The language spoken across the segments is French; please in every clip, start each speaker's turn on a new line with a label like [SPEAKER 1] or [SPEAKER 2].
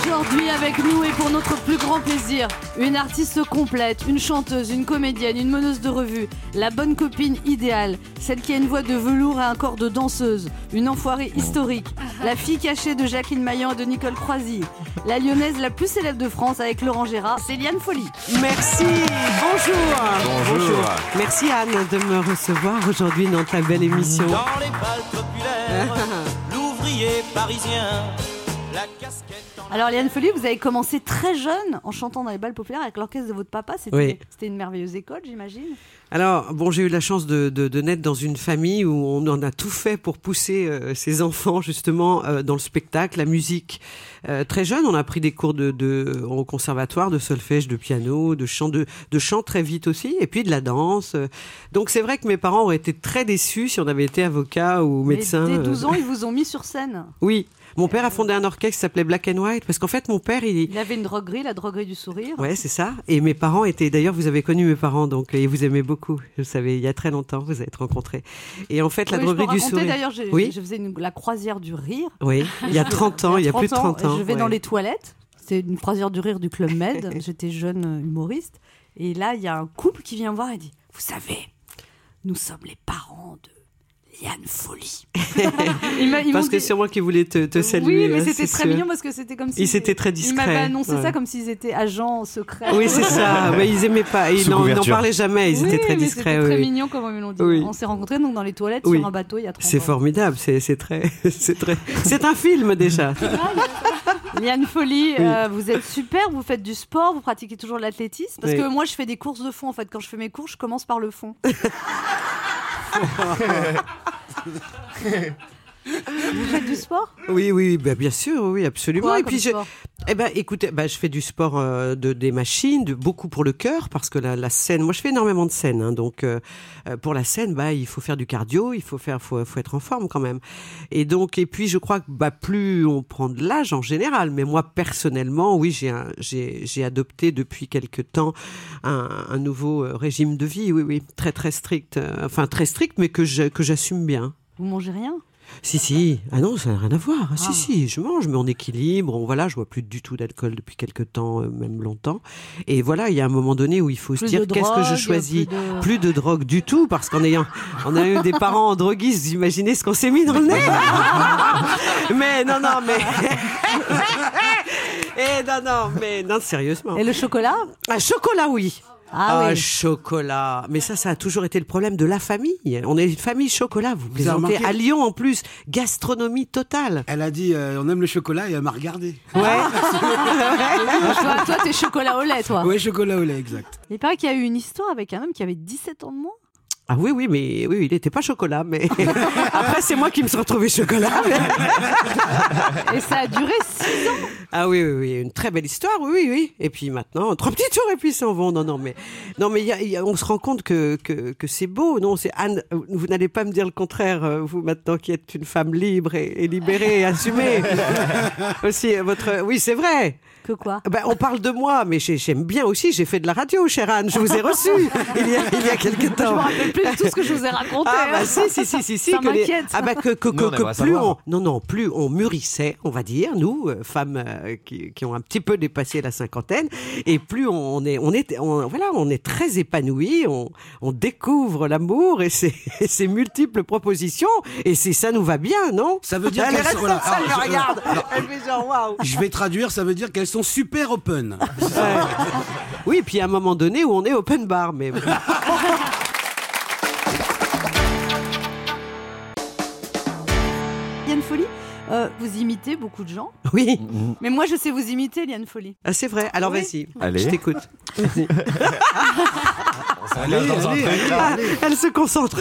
[SPEAKER 1] Aujourd'hui avec nous et pour notre plus grand plaisir, une artiste complète, une chanteuse, une comédienne, une meneuse de revue, la bonne copine idéale, celle qui a une voix de velours et un corps de danseuse, une enfoirée historique, la fille cachée de Jacqueline Maillan et de Nicole Croisy, la lyonnaise la plus célèbre de France avec Laurent Gérard, c'est Liane Folly.
[SPEAKER 2] Merci, bonjour. Merci Anne de me recevoir aujourd'hui dans ta belle émission.
[SPEAKER 3] Dans les balles populaires, l'ouvrier parisien, la casquette en...
[SPEAKER 1] Alors Liane Folly, vous avez commencé très jeune en chantant dans les balles populaires avec l'orchestre de votre papa. C'était une merveilleuse école, j'imagine.
[SPEAKER 2] Alors, j'ai eu la chance de naître dans une famille où on en a tout fait pour pousser ses enfants justement dans le spectacle, la musique. Très jeune, on a pris des cours au conservatoire, de solfège, de piano, de chant très vite aussi, et puis de la danse. Donc c'est vrai que mes parents auraient été très déçus si on avait été avocat ou médecin.
[SPEAKER 1] Dès 12 ans, ils vous ont mis sur scène.
[SPEAKER 2] Oui. Mon père a fondé un orchestre qui s'appelait Black and White, parce qu'en fait, mon père, il
[SPEAKER 1] avait une droguerie, la droguerie du sourire.
[SPEAKER 2] Ouais, c'est ça. Et mes parents étaient, d'ailleurs, vous avez connu mes parents, donc, ils vous aimaient beaucoup. Je savais, il y a très longtemps, vous avez été rencontrés. Et en fait, la droguerie du sourire.
[SPEAKER 1] D'ailleurs, je faisais la croisière du rire.
[SPEAKER 2] Oui, il y a 30 ans, il y a plus de 30 ans.
[SPEAKER 1] Je vais dans les toilettes. C'est une croisière du rire du Club Med. J'étais jeune humoriste. Et là, il y a un couple qui vient me voir et dit, vous savez, nous sommes les parents de Liane Folly.
[SPEAKER 2] Parce que c'est moi qui voulais te saluer.
[SPEAKER 1] Oui, mais c'était très mignon parce que c'était comme si...
[SPEAKER 2] Ils étaient très discrets.
[SPEAKER 1] Ils m'avaient annoncé ça comme s'ils étaient agents secrets.
[SPEAKER 2] Oui, c'est ça. Mais ils aimaient pas. Ils n'en parlaient jamais. Ils étaient très discrets.
[SPEAKER 1] C'était très mignon comme ils me l'ont dit. Oui. On s'est rencontrés donc, dans les toilettes sur un bateau il y a 30 ans.
[SPEAKER 2] C'est formidable. C'est un film déjà.
[SPEAKER 1] Liane Folly, vous êtes super, vous faites du sport, vous pratiquez toujours l'athlétisme. Parce que moi, je fais des courses de fond. En fait, quand je fais mes courses, je commence par le fond. Vous faites du sport ?
[SPEAKER 2] Oui, bien sûr, oui, absolument.
[SPEAKER 1] Quoi,
[SPEAKER 2] et puis écoutez, je fais du sport des machines, beaucoup pour le cœur, parce que la scène, moi je fais énormément de scènes, hein, donc pour la scène, il faut faire du cardio, il faut être en forme quand même. Et puis je crois que plus on prend de l'âge en général, mais moi personnellement, oui, j'ai adopté depuis quelque temps un nouveau régime de vie, oui, très très strict, très strict, mais que j'assume bien.
[SPEAKER 1] Vous mangez rien ?
[SPEAKER 2] Si. Ah non, ça n'a rien à voir. Si, je mange, mais en équilibre. Je bois plus du tout d'alcool depuis quelque temps, même longtemps. Et voilà, il y a un moment donné où il faut se dire qu'est-ce que je choisis. Plus de drogue du tout, parce on a eu des parents droguistes, vous imaginez ce qu'on s'est mis dans le nez. Mais non, sérieusement.
[SPEAKER 1] Et le chocolat ?
[SPEAKER 2] Un chocolat, oui.
[SPEAKER 1] Oui.
[SPEAKER 2] Chocolat. Mais ça a toujours été le problème de la famille. On est une famille chocolat. Vous plaisantez. À Lyon, en plus, gastronomie totale.
[SPEAKER 4] Elle a dit, on aime le chocolat et elle m'a regardé.
[SPEAKER 2] Ouais.
[SPEAKER 1] Toi, t'es chocolat au lait, toi.
[SPEAKER 4] Oui, chocolat au lait, exact.
[SPEAKER 1] Il paraît qu'il y a eu une histoire avec un homme qui avait 17 ans de moins.
[SPEAKER 2] Ah oui, mais il n'était pas chocolat, mais après c'est moi qui me suis retrouvée chocolat.
[SPEAKER 1] Et ça a duré 6 ans.
[SPEAKER 2] Ah oui, une très belle histoire, oui. Et puis maintenant, 3 petits tours et puis ils s'en vont. Non, mais on se rend compte que c'est beau. Non, c'est Anne. Vous n'allez pas me dire le contraire, vous maintenant qui êtes une femme libre et libérée et assumée. Aussi oui, c'est vrai.
[SPEAKER 1] Que quoi ?
[SPEAKER 2] On parle de moi, mais j'aime bien aussi. J'ai fait de la radio, chère Anne. Je vous ai reçu il y a quelque temps.
[SPEAKER 1] Je me rappelle plus de tout ce que je vous ai raconté.
[SPEAKER 2] Si.
[SPEAKER 1] Ça m'inquiète.
[SPEAKER 2] Plus on mûrissait, on va dire, nous, femmes qui ont un petit peu dépassé la cinquantaine, et plus on est très épanouis. On découvre l'amour et ses multiples propositions, et ça nous va bien, non ?
[SPEAKER 4] Ça veut dire qu'elles sont...
[SPEAKER 2] Elle me regarde. Elle fait genre waouh.
[SPEAKER 4] Je vais traduire, ça veut dire qu'elles sont super open.
[SPEAKER 2] Oui, puis à un moment donné où on est open bar, mais...
[SPEAKER 1] Liane Folly, vous imitez beaucoup de gens.
[SPEAKER 2] Oui.
[SPEAKER 1] Mais moi, je sais vous imiter, Liane Folly.
[SPEAKER 2] Ah, c'est vrai. Alors vas-y.
[SPEAKER 5] Allez.
[SPEAKER 2] Je t'écoute.
[SPEAKER 4] Allez.
[SPEAKER 2] Elle se concentre.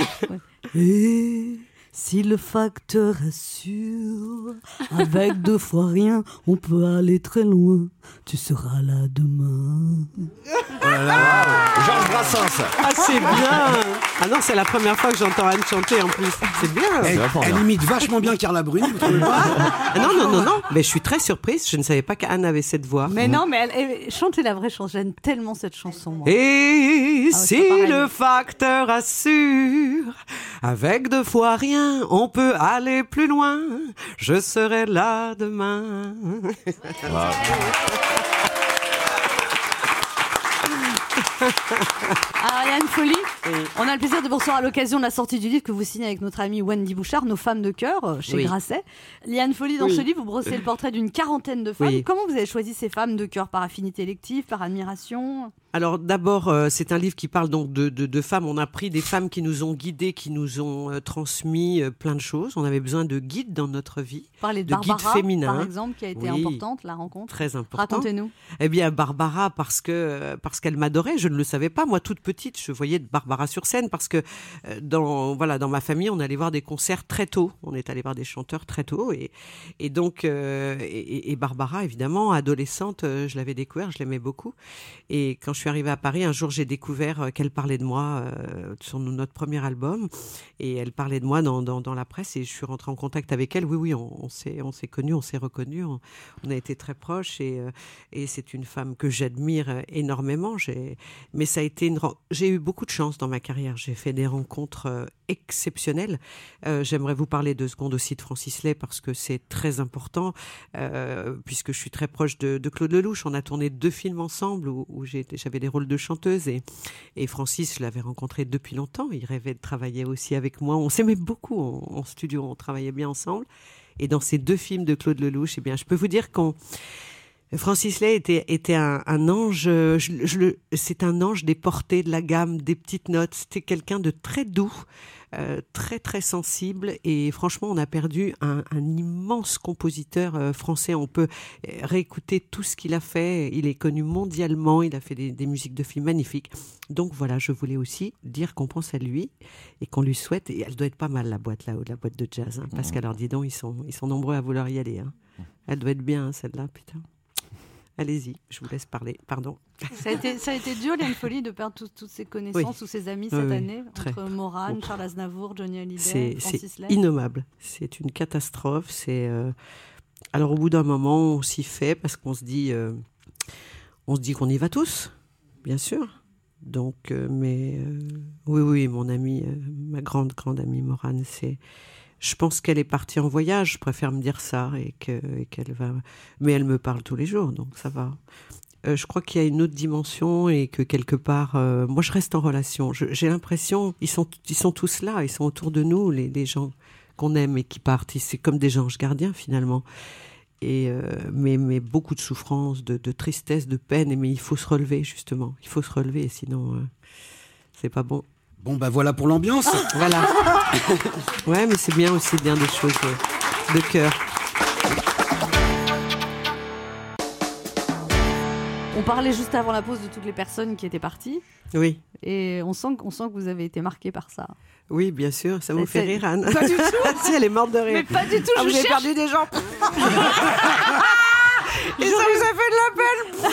[SPEAKER 1] Et si le facteur assure, avec 2 fois rien, on peut aller très loin. Tu seras là demain.
[SPEAKER 5] Georges Brassens.
[SPEAKER 2] Ah, c'est bien. Ah non, c'est la première fois que j'entends Anne chanter en plus. C'est bien.
[SPEAKER 4] Elle imite vachement bien Carla Bruni, vous trouvez pas ?
[SPEAKER 2] Non. Mais je suis très surprise. Je ne savais pas qu'Anne avait cette voix.
[SPEAKER 1] Mais non, mais elle chantez la vraie chanson. J'aime tellement cette chanson, moi.
[SPEAKER 2] Et si le facteur assure, avec 2 fois rien, viens, on peut aller plus loin, je serai là demain.
[SPEAKER 1] Ariane Folly, on a le plaisir de vous recevoir à l'occasion de la sortie du livre que vous signez avec notre amie Wendy Bouchard, Nos femmes de cœur, chez Grasset. Liane Folly, dans ce livre, vous brossez le portrait d'une quarantaine de femmes.
[SPEAKER 2] Oui.
[SPEAKER 1] Comment vous avez choisi ces femmes de cœur? Par affinité élective, par admiration?
[SPEAKER 2] Alors d'abord, c'est un livre qui parle donc de femmes. On a pris des femmes qui nous ont guidés, qui nous ont transmis plein de choses. On avait besoin de guides dans notre vie.
[SPEAKER 1] Parler de
[SPEAKER 2] guides
[SPEAKER 1] Barbara,
[SPEAKER 2] féminins.
[SPEAKER 1] par exemple, qui a été importante, la rencontre.
[SPEAKER 2] Très important.
[SPEAKER 1] Racontez-nous.
[SPEAKER 2] Eh bien, Barbara, parce qu'elle m'adorait. Je ne le savais pas. Moi, toute petite, je voyais Barbara sur scène parce que dans ma famille, on allait voir des concerts très tôt. On est allé voir des chanteurs très tôt. Et donc, Barbara, évidemment, adolescente, je l'avais découvert, je l'aimais beaucoup. Et quand je suis arrivée à Paris, un jour, j'ai découvert qu'elle parlait de moi sur notre premier album. Et elle parlait de moi dans la presse. Et je suis rentrée en contact avec elle. Oui, on s'est connus, on s'est reconnus. On a été très proches. Et c'est une femme que j'admire énormément. Mais ça a été j'ai eu beaucoup de chance dans ma carrière. J'ai fait des rencontres exceptionnelles. J'aimerais vous parler 2 secondes aussi de Francis Lay parce que c'est très important, puisque je suis très proche de Claude Lelouch. On a tourné 2 films ensemble où j'avais des rôles de chanteuse et Francis, je l'avais rencontré depuis longtemps. Il rêvait de travailler aussi avec moi. On s'aimait beaucoup en studio. On travaillait bien ensemble. Et dans ces 2 films de Claude Lelouch, eh bien, je peux vous dire Francis Lay était un ange. C'est un ange des portées, de la gamme, des petites notes. C'était quelqu'un de très doux, très très sensible. Et franchement, on a perdu un immense compositeur français. On peut réécouter tout ce qu'il a fait. Il est connu mondialement. Il a fait des musiques de films magnifiques. Donc voilà, je voulais aussi dire qu'on pense à lui et qu'on lui souhaite. Et elle doit être pas mal la boîte là-haut, la boîte de jazz, hein, parce qu'alors dis donc, ils sont nombreux à vouloir y aller. Hein. Elle doit être bien, hein, celle-là, putain. Allez-y, je vous laisse parler. Pardon.
[SPEAKER 1] Ça a été dur, Liane Folly, de perdre toutes ces connaissances ou ses amis cette année, entre Morane, Charles Aznavour, Johnny Hallyday, Francis Lay.
[SPEAKER 2] C'est innommable. C'est une catastrophe. Alors au bout d'un moment, on s'y fait parce qu'on se dit qu'on y va tous, bien sûr. Donc, oui, mon amie, ma grande amie Morane, je pense qu'elle est partie en voyage, je préfère me dire ça, et qu'elle va... Mais elle me parle tous les jours, donc ça va. Je crois qu'il y a une autre dimension et que quelque part... moi, je reste en relation. J'ai l'impression, ils sont tous là, ils sont autour de nous, les gens qu'on aime et qui partent. C'est comme des anges gardiens, finalement. Mais beaucoup de souffrance, de tristesse, de peine. Mais il faut se relever, justement. Il faut se relever, sinon, c'est pas bon.
[SPEAKER 4] Bon, bah voilà pour l'ambiance.
[SPEAKER 2] Voilà. Ouais, mais c'est bien aussi de dire des choses de cœur.
[SPEAKER 1] On parlait juste avant la pause de toutes les personnes qui étaient parties.
[SPEAKER 2] Oui.
[SPEAKER 1] Et on sent que vous avez été marqué par ça.
[SPEAKER 2] Oui, bien sûr, ça vous fait rire, Anne.
[SPEAKER 1] Pas du tout.
[SPEAKER 2] Si, elle est morte de rire.
[SPEAKER 1] Mais pas du tout,
[SPEAKER 2] vous avez perdu des gens. Et ça vous a fait de la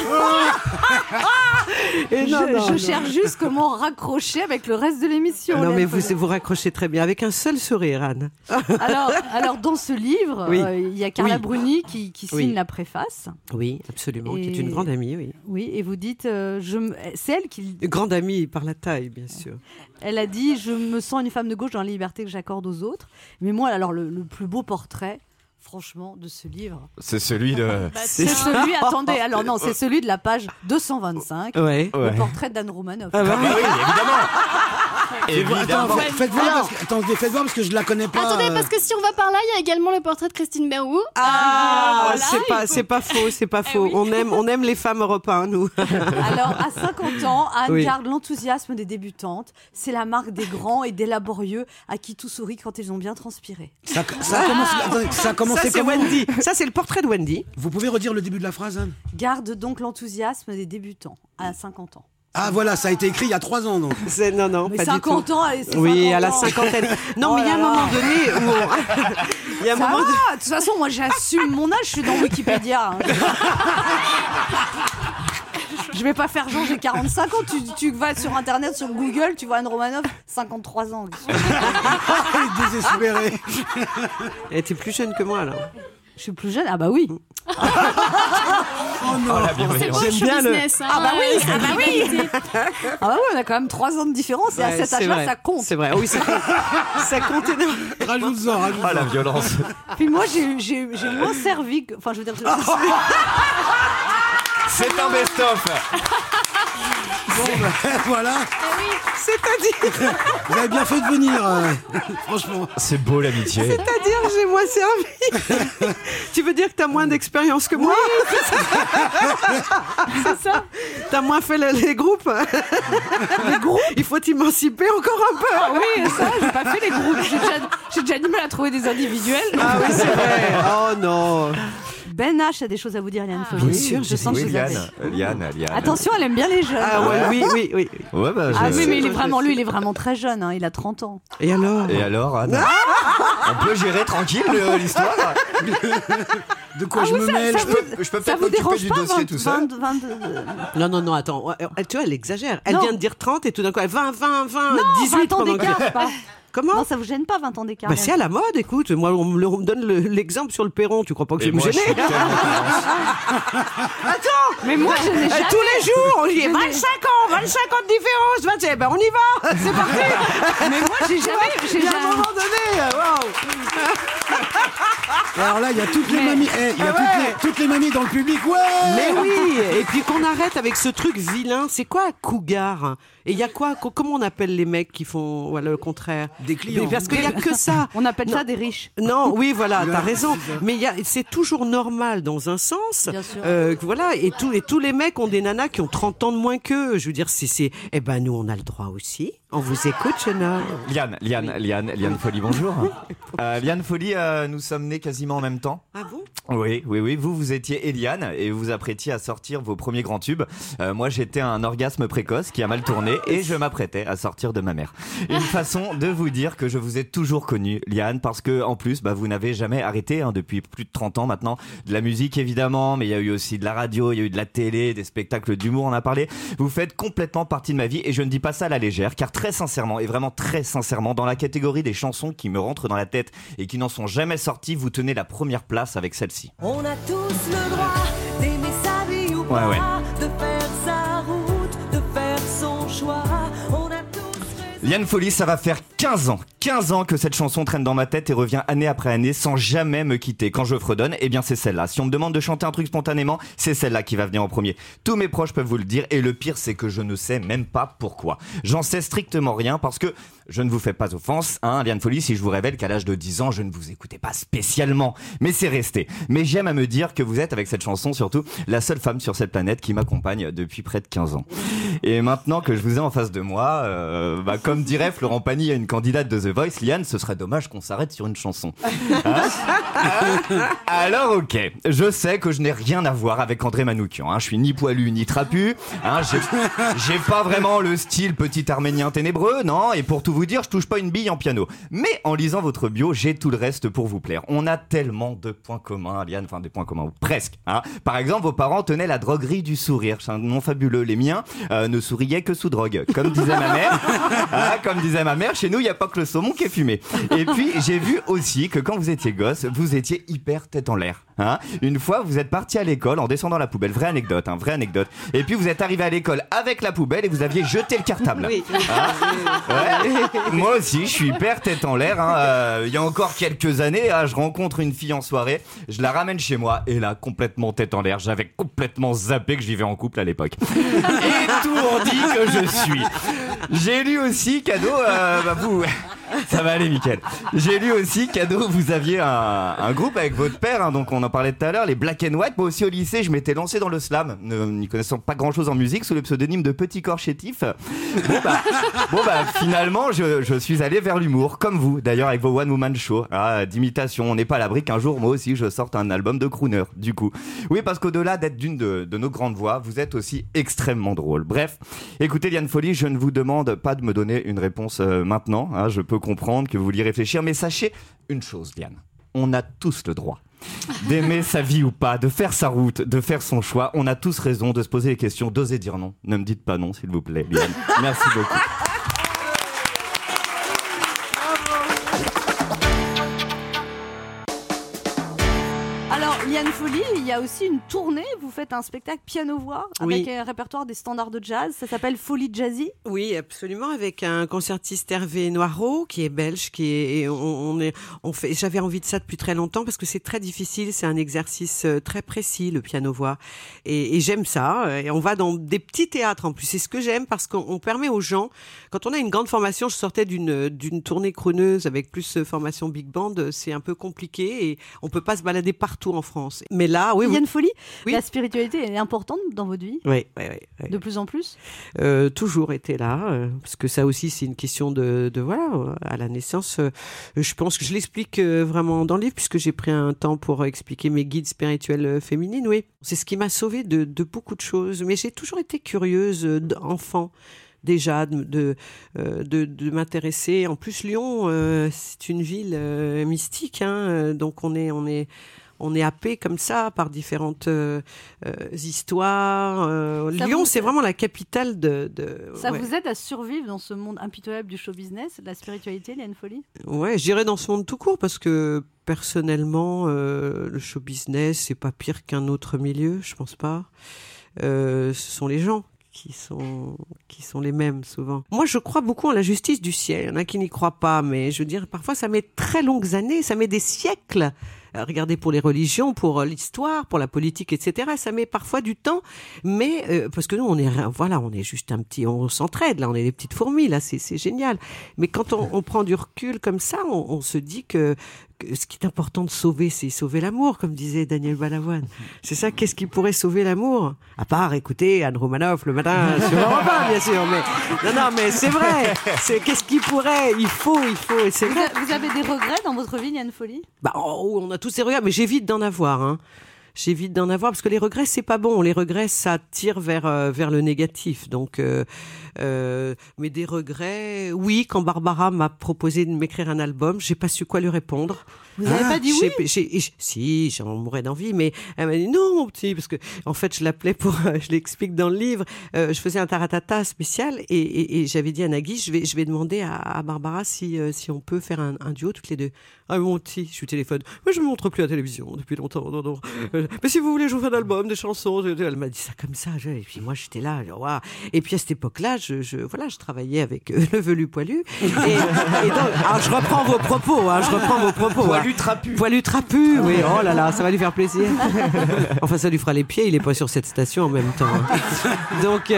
[SPEAKER 2] peine.
[SPEAKER 1] Je cherche juste comment raccrocher avec le reste de l'émission.
[SPEAKER 2] Non, mais vous raccrochez très bien, avec un seul sourire, Anne.
[SPEAKER 1] Alors dans ce livre, il y a Carla Bruni qui signe la préface.
[SPEAKER 2] Oui, absolument, qui est une grande amie, oui.
[SPEAKER 1] Oui, et vous dites, c'est elle qui...
[SPEAKER 2] Grande amie par la taille, bien sûr.
[SPEAKER 1] Elle a dit, je me sens une femme de gauche dans la liberté que j'accorde aux autres. Mais moi, alors le plus beau portrait... Franchement, de ce livre.
[SPEAKER 5] C'est celui de...
[SPEAKER 1] c'est celui de la page 225, le portrait d'Anne Romanoff.
[SPEAKER 5] Ah bah oui, évidemment.
[SPEAKER 4] Attends, faites voir parce que je la connais pas.
[SPEAKER 6] Attendez, parce que si on va par là, il y a également le portrait de Christine Berrou.
[SPEAKER 2] C'est pas faux.
[SPEAKER 1] Oui.
[SPEAKER 2] On aime les femmes européennes, nous.
[SPEAKER 1] Alors, à 50 ans, Anne garde l'enthousiasme des débutantes. C'est la marque des grands et des laborieux à qui tout sourit quand ils ont bien transpiré.
[SPEAKER 4] Ça a commencé
[SPEAKER 2] Ça, c'est
[SPEAKER 4] comment
[SPEAKER 2] Wendy. Ça, c'est le portrait de Wendy.
[SPEAKER 4] Vous pouvez redire le début de la phrase, Anne ?
[SPEAKER 1] Garde donc l'enthousiasme des débutants à 50 ans.
[SPEAKER 4] Ah voilà, ça a été écrit il y a 3 ans, donc.
[SPEAKER 2] Non,
[SPEAKER 1] mais
[SPEAKER 2] pas
[SPEAKER 1] 50
[SPEAKER 2] du tout.
[SPEAKER 1] ans, allez, c'est 50
[SPEAKER 2] oui,
[SPEAKER 1] ans.
[SPEAKER 2] à la cinquantaine. Non, mais il y a un moment donné où... Il y a un moment
[SPEAKER 1] de toute façon, moi, j'assume mon âge, je suis dans Wikipédia. Hein. Je vais pas faire genre j'ai 45 ans, tu vas sur internet, sur Google, tu vois Anne Romanoff, 53 ans.
[SPEAKER 4] Désespéré.
[SPEAKER 2] Elle était plus jeune que moi, alors.
[SPEAKER 1] Je suis plus jeune. Ah bah oui.
[SPEAKER 5] Oh la
[SPEAKER 6] C'est
[SPEAKER 5] bienveillance.
[SPEAKER 6] beau le show business.
[SPEAKER 1] Ah bah oui, ah bah oui. Ah bah oui, on a quand même 3 ans de différence et à
[SPEAKER 2] Ouais,
[SPEAKER 1] cet
[SPEAKER 2] c'est
[SPEAKER 1] âge-là,
[SPEAKER 2] vrai.
[SPEAKER 1] ça compte.
[SPEAKER 2] C'est vrai, oui, ça compte énormément.
[SPEAKER 4] Rajoute-en, rajoute-en.
[SPEAKER 5] Ah la violence.
[SPEAKER 1] Puis moi, j'ai moins servi que... Enfin, je veux dire...
[SPEAKER 5] C'est un best-of.
[SPEAKER 4] Voilà.
[SPEAKER 2] C'est-à-dire,
[SPEAKER 4] Vous avez bien fait de venir, franchement.
[SPEAKER 5] C'est beau l'amitié.
[SPEAKER 2] c'est-à-dire, j'ai moins servi. Tu veux dire que t'as moins d'expérience que moi?
[SPEAKER 1] C'est ça.
[SPEAKER 2] T'as moins fait les groupes? Les groupes? Il faut t'émanciper encore un peu.
[SPEAKER 1] Ah oui, ça, j'ai pas fait les groupes. J'ai déjà du mal à trouver des individuels.
[SPEAKER 2] Ah oui, c'est vrai. Oh non.
[SPEAKER 1] Ben H a des choses à vous dire, Liane Folly.
[SPEAKER 2] Bien sûr,
[SPEAKER 1] je sens que
[SPEAKER 5] Oui,
[SPEAKER 1] vous avez.
[SPEAKER 5] Liane.
[SPEAKER 1] Attention, elle aime bien les jeunes.
[SPEAKER 2] Ah ouais, oui.
[SPEAKER 5] Ouais, bah,
[SPEAKER 1] Ah
[SPEAKER 5] je-
[SPEAKER 1] oui, mais il est
[SPEAKER 2] je
[SPEAKER 1] vraiment,
[SPEAKER 2] sais.
[SPEAKER 1] lui, il est vraiment très jeune. Hein, il a 30 ans.
[SPEAKER 2] Et alors?
[SPEAKER 5] Et alors, Anne On peut gérer tranquille l'histoire.
[SPEAKER 4] De quoi je me mêle?
[SPEAKER 1] ça vous-
[SPEAKER 5] Je peux
[SPEAKER 1] Ça
[SPEAKER 5] peut-être
[SPEAKER 1] vous
[SPEAKER 5] m'occuper
[SPEAKER 1] dérange
[SPEAKER 5] du
[SPEAKER 1] pas
[SPEAKER 5] dossier tout seul.
[SPEAKER 1] 22...
[SPEAKER 2] Non, attends. Tu vois, elle exagère. Elle
[SPEAKER 1] Non.
[SPEAKER 2] vient de dire 30 et tout d'un coup, 20, 18
[SPEAKER 1] 20 ans
[SPEAKER 2] pendant
[SPEAKER 1] d'écart,
[SPEAKER 2] que...
[SPEAKER 1] pas.
[SPEAKER 2] Comment?
[SPEAKER 1] Non, ça vous gêne pas 20 ans d'écart?
[SPEAKER 2] Bah c'est à la mode, écoute. Moi, on me donne l'exemple sur le perron. Tu crois pas que je
[SPEAKER 5] Et
[SPEAKER 2] vais me
[SPEAKER 5] moi, je
[SPEAKER 2] gêner?
[SPEAKER 5] suis tellement
[SPEAKER 1] Mais moi, je n'ai jamais...
[SPEAKER 2] Tous les jours, on dit
[SPEAKER 1] Je n'ai-
[SPEAKER 2] 25 ans de différence. 27, ben on y va. C'est parti.
[SPEAKER 1] Mais moi, j'ai jamais...
[SPEAKER 2] Il y a un moment donné, waouh.
[SPEAKER 4] Alors là, il y a toutes les mamies. Il y a toutes les mamies dans le public. Ouais.
[SPEAKER 2] Mais oui. Et puis qu'on arrête avec ce truc vilain. C'est quoi un cougar? Et il y a quoi? Comment on appelle les mecs qui font voilà, le contraire?
[SPEAKER 4] Des clients.
[SPEAKER 2] Mais parce qu'il y a que ça.
[SPEAKER 1] On appelle ça des riches.
[SPEAKER 2] Non, oui, voilà,
[SPEAKER 4] Ouais,
[SPEAKER 2] t'as raison.
[SPEAKER 4] c'est ça.
[SPEAKER 2] Mais c'est toujours normal dans un sens.
[SPEAKER 1] Bien sûr.
[SPEAKER 2] Voilà, et tous les mecs ont des nanas qui ont 30 ans de moins qu'eux. Je veux dire, eh ben, nous, on a le droit aussi. On vous écoute, jeune homme.
[SPEAKER 5] Liane Folly, bonjour. Liane Folly, nous sommes nés quasiment en même temps.
[SPEAKER 2] Ah bon?
[SPEAKER 5] Oui. Vous étiez Eliane et vous vous apprêtiez à sortir vos premiers grands tubes. Moi, j'étais un orgasme précoce qui a mal tourné et je m'apprêtais à sortir de ma mère. Une façon de vous dire que je vous ai toujours connu, Liane, parce que en plus, vous n'avez jamais arrêté depuis plus de 30 ans maintenant. De la musique, évidemment, mais il y a eu aussi de la radio, il y a eu de la télé, des spectacles d'humour, on a parlé. Vous faites complètement partie de ma vie et je ne dis pas ça à la légère, car très sincèrement, et vraiment très sincèrement, dans la catégorie des chansons qui me rentrent dans la tête et qui n'en sont jamais sorties, vous tenez la première place avec celle-ci.
[SPEAKER 7] On a tous le droit d'aimer sa vie ou pas,
[SPEAKER 5] Ouais.
[SPEAKER 7] de faire sa route, de faire son choix. On a tous
[SPEAKER 5] Liane Folly, ça va faire 15 ans que cette chanson traîne dans ma tête et revient année après année sans jamais me quitter. Quand je fredonne, eh bien c'est celle-là. Si on me demande de chanter un truc spontanément, c'est celle-là qui va venir en premier. Tous mes proches peuvent vous le dire et le pire c'est que je ne sais même pas pourquoi. J'en sais strictement rien parce que je ne vous fais pas offense, Liane Folly, si je vous révèle qu'à l'âge de 10 ans, je ne vous écoutais pas spécialement. Mais c'est resté. Mais j'aime à me dire que vous êtes, avec cette chanson surtout, la seule femme sur cette planète qui m'accompagne depuis près de 15 ans. Et maintenant que je vous ai en face de moi, comme dirait Florent Pagny à une candidate de The Voice, Liane, ce serait dommage qu'on s'arrête sur une chanson. Alors ok, je sais que je n'ai rien à voir avec André Manoukian. Je suis ni poilu ni trapu. J'ai pas vraiment le style petit arménien ténébreux, non. Et pour tout vous dire, je touche pas une bille en piano. Mais en lisant votre bio, j'ai tout le reste pour vous plaire. On a tellement de points communs, Liane, enfin des points communs, ou presque. Par exemple, vos parents tenaient la droguerie du sourire. C'est un nom fabuleux. Les miens ne souriaient que sous drogue. Comme disait ma mère, chez nous, il n'y a pas que le saumon qui est fumé. Et puis, j'ai vu aussi que quand vous étiez gosse, vous étiez hyper tête en l'air. Une fois, vous êtes parti à l'école en descendant la poubelle. Vraie anecdote. Et puis, vous êtes arrivé à l'école avec la poubelle et vous aviez jeté le cartable.
[SPEAKER 2] Oui.
[SPEAKER 5] Ouais. Moi aussi, je suis hyper tête en l'air. Il y a encore quelques années, je rencontre une fille en soirée, je la ramène chez moi et là, complètement tête en l'air. J'avais complètement zappé que je vivais en couple à l'époque. Étourdi que je suis. J'ai lu aussi, cadeau, vous... Ça va aller, Mickaël. J'ai lu aussi, cadeau, vous aviez un groupe avec votre père, donc on en parlait tout à l'heure, les Black and White. Moi aussi au lycée, je m'étais lancé dans le slam, n'y connaissant pas grand chose en musique, sous le pseudonyme de Petit Corps Chétif. Finalement, je suis allé vers l'humour, comme vous, d'ailleurs, avec vos One Woman Show, d'imitation. On n'est pas à l'abri qu'un jour, moi aussi, je sorte un album de crooner, du coup. Oui, parce qu'au-delà d'être d'une de nos grandes voix, vous êtes aussi extrêmement drôle. Bref, écoutez, Liane Folly, je ne vous demande pas de me donner une réponse maintenant, je peux comprendre que vous vouliez réfléchir, mais sachez une chose, Liane, on a tous le droit d'aimer sa vie ou pas, de faire sa route, de faire son choix. On a tous raison de se poser les questions, d'oser dire non. Ne me dites pas non, s'il vous plaît, Liane. Merci beaucoup.
[SPEAKER 1] Folly, il y a aussi une tournée. Vous faites un spectacle piano-voix avec un répertoire des standards de jazz. Ça s'appelle Folly Jazzy.
[SPEAKER 2] Oui, absolument, avec un concertiste Hervé Noireau, qui est belge, on fait. J'avais envie de ça depuis très longtemps parce que c'est très difficile. C'est un exercice très précis, le piano-voix, et j'aime ça. Et on va dans des petits théâtres en plus. C'est ce que j'aime parce qu'on permet aux gens. Quand on a une grande formation, je sortais d'une tournée crooneuse avec plus formation big band. C'est un peu compliqué et on peut pas se balader partout en France. Mais là, oui.
[SPEAKER 1] Yann Folly,
[SPEAKER 2] oui.
[SPEAKER 1] La spiritualité elle est importante dans votre vie.
[SPEAKER 2] Oui.
[SPEAKER 1] De plus en plus.
[SPEAKER 2] Toujours été là, parce que ça aussi c'est une question de voilà, à la naissance. Je pense que je l'explique vraiment dans le livre, puisque j'ai pris un temps pour expliquer mes guides spirituels féminines. Oui, c'est ce qui m'a sauvée de beaucoup de choses. Mais j'ai toujours été curieuse d'enfant. Déjà de m'intéresser. En plus, Lyon, c'est une ville mystique, hein, donc on est happé comme ça par différentes histoires. Lyon, c'est vraiment la capitale
[SPEAKER 1] Ça vous aide à survivre dans ce monde impitoyable du show business, de la spiritualité, Yann Folly?
[SPEAKER 2] Ouais, je dirais dans ce monde tout court, parce que personnellement, le show business, c'est pas pire qu'un autre milieu, je pense pas. Ce sont les gens qui sont les mêmes souvent. Moi, je crois beaucoup en la justice du ciel. Il y en a qui n'y croient pas, mais je veux dire, parfois, ça met très longues années, ça met des siècles. Regardez pour les religions, pour l'histoire, pour la politique, etc. Ça met parfois du temps, mais parce que nous, on est juste un petit, on s'entraide là, on est des petites fourmis là, c'est génial. Mais quand on prend du recul comme ça, on se dit que ce qui est important de sauver, c'est sauver l'amour, comme disait Daniel Balavoine. C'est ça, qu'est-ce qui pourrait sauver l'amour? À part écouter Anne Romanoff le matin sur Europe 1, bien sûr. Mais non, mais c'est vrai. Qu'est-ce qui pourrait? Il faut, et c'est vrai.
[SPEAKER 1] Vous avez des regrets dans votre vie, Yann Folly?
[SPEAKER 2] On a tous ces regrets, mais j'évite d'en avoir, hein. J'évite d'en avoir parce que les regrets, c'est pas bon. Les regrets, ça tire vers le négatif. Donc, mais des regrets, oui. Quand Barbara m'a proposé de m'écrire un album, j'ai pas su quoi lui répondre.
[SPEAKER 1] Vous n'avez pas dit oui?
[SPEAKER 2] Si, j'en mourais d'envie, mais elle m'a dit non, mon petit, parce que en fait, je l'appelais je l'explique dans le livre. Je faisais un taratata spécial et j'avais dit à Nagui, je vais demander à Barbara si on peut faire un duo toutes les deux. Ah, mon petit, je suis au téléphone. Moi, je me montre plus à la télévision depuis longtemps. Non. Mais si vous voulez, je vous fais un album, des chansons. Elle m'a dit ça comme ça. Et puis moi, j'étais là. Genre, wow. Et puis à cette époque-là, je travaillais avec le Velu Poilu. Et donc, je reprends vos propos. Poilu trapu. Oui, oh là là, ça va lui faire plaisir. Enfin, ça lui fera les pieds. Il est pas sur cette station en même temps. Donc,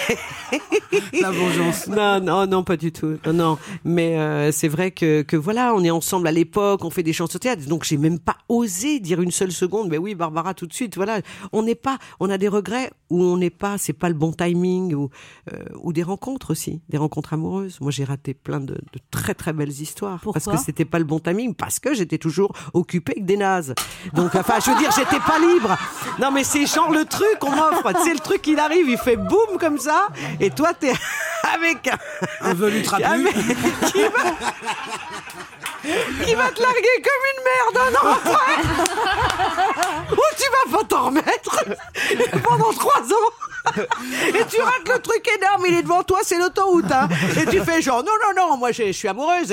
[SPEAKER 4] la vengeance.
[SPEAKER 2] Non, pas du tout. Non. Mais c'est vrai que voilà, on est ensemble à l'époque. On fait des chansons de théâtre, donc j'ai même pas osé dire une seule seconde. Mais oui, Barbara, tout de suite. Voilà, on a des regrets où on n'est pas. C'est pas le bon timing ou des rencontres aussi, des rencontres amoureuses. Moi, j'ai raté plein de très très belles histoires.
[SPEAKER 1] Pourquoi?
[SPEAKER 2] Parce que c'était pas le bon timing, parce que j'étais toujours occupée avec des nazes. Donc, enfin, je veux dire, j'étais pas libre. Non, mais c'est genre le truc qu'on m'offre. Tu sais, le truc, il arrive, il fait boum comme ça, et toi, t'es avec
[SPEAKER 4] un Velu trapu.
[SPEAKER 2] Qui va te larguer comme une merde, non, après. Ou tu vas pas t'en remettre pendant 3 ans. Et tu rates le truc énorme, il est devant toi, c'est l'autoroute, hein. Et tu fais genre non, moi je suis amoureuse.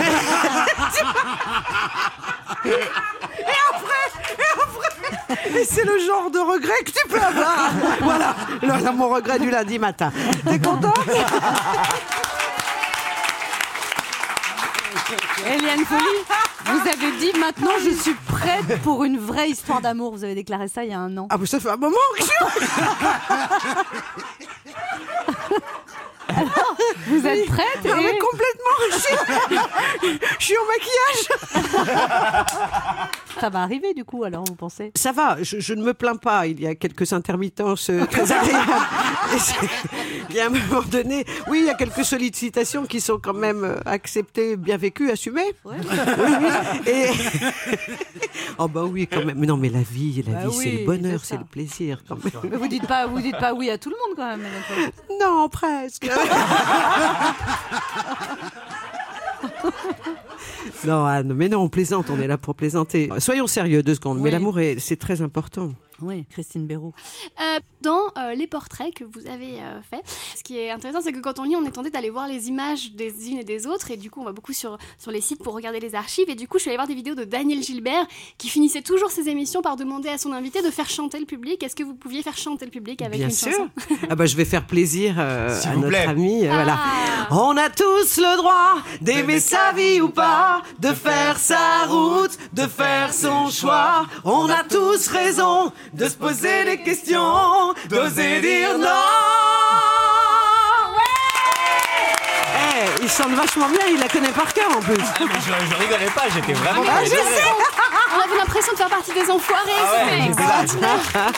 [SPEAKER 2] Et c'est le genre de regret que tu peux avoir. Voilà, mon regret du lundi matin. T'es content?
[SPEAKER 1] Yann Folly, vous avez dit maintenant je suis prête pour une vraie histoire d'amour. Vous avez déclaré ça il y a 1 an.
[SPEAKER 2] Ah, mais ça fait un moment que
[SPEAKER 1] Alors, vous êtes prête?
[SPEAKER 2] Non, mais complètement. Je suis en maquillage.
[SPEAKER 1] Ça va arriver du coup, alors vous pensez?
[SPEAKER 2] Ça va, je ne me plains pas. Il y a quelques intermittences très agréables. Il y a un moment donné, oui, il y a quelques sollicitations qui sont quand même acceptées, bien vécues, assumées.
[SPEAKER 1] Ouais.
[SPEAKER 2] Oui. Et oh bah oui, quand même. Mais non, mais la vie,
[SPEAKER 1] oui,
[SPEAKER 2] c'est le bonheur,
[SPEAKER 1] c'est ça.
[SPEAKER 2] c'est le plaisir quand même.
[SPEAKER 1] Mais vous dites pas oui à tout le monde quand même.
[SPEAKER 2] Non, presque. Non, Anne, mais non, on plaisante, on est là pour plaisanter. Soyons sérieux 2 secondes, mais
[SPEAKER 1] Oui.
[SPEAKER 2] l'amour, c'est très important.
[SPEAKER 1] Oui, Christine Béroux.
[SPEAKER 6] Dans les portraits que vous avez faits, ce qui est intéressant, c'est que quand on lit, on est tenté d'aller voir les images des unes et des autres, et du coup, on va beaucoup sur les sites pour regarder les archives, et du coup, je suis allée voir des vidéos de Daniel Gilbert, qui finissait toujours ses émissions par demander à son invité de faire chanter le public. Est-ce que vous pouviez faire chanter le public avec
[SPEAKER 2] Bien
[SPEAKER 6] une
[SPEAKER 2] sûr.
[SPEAKER 6] chanson?
[SPEAKER 2] Ah bah, je vais faire plaisir
[SPEAKER 5] S'il
[SPEAKER 2] à
[SPEAKER 5] vous
[SPEAKER 2] notre
[SPEAKER 5] plaît.
[SPEAKER 2] ami. Voilà. On a tous le droit d'aimer sa vie ou pas, de faire sa route, de faire son choix. On a tous raison de se poser des questions, d'oser dire non. Il chante vachement bien, il la connaît par cœur en plus.
[SPEAKER 5] Ah, mais je rigolais pas, j'étais vraiment
[SPEAKER 6] Ah,
[SPEAKER 5] pas
[SPEAKER 6] mais je sais. On avait l'impression de faire partie des enfoirés. C'était extraordinaire.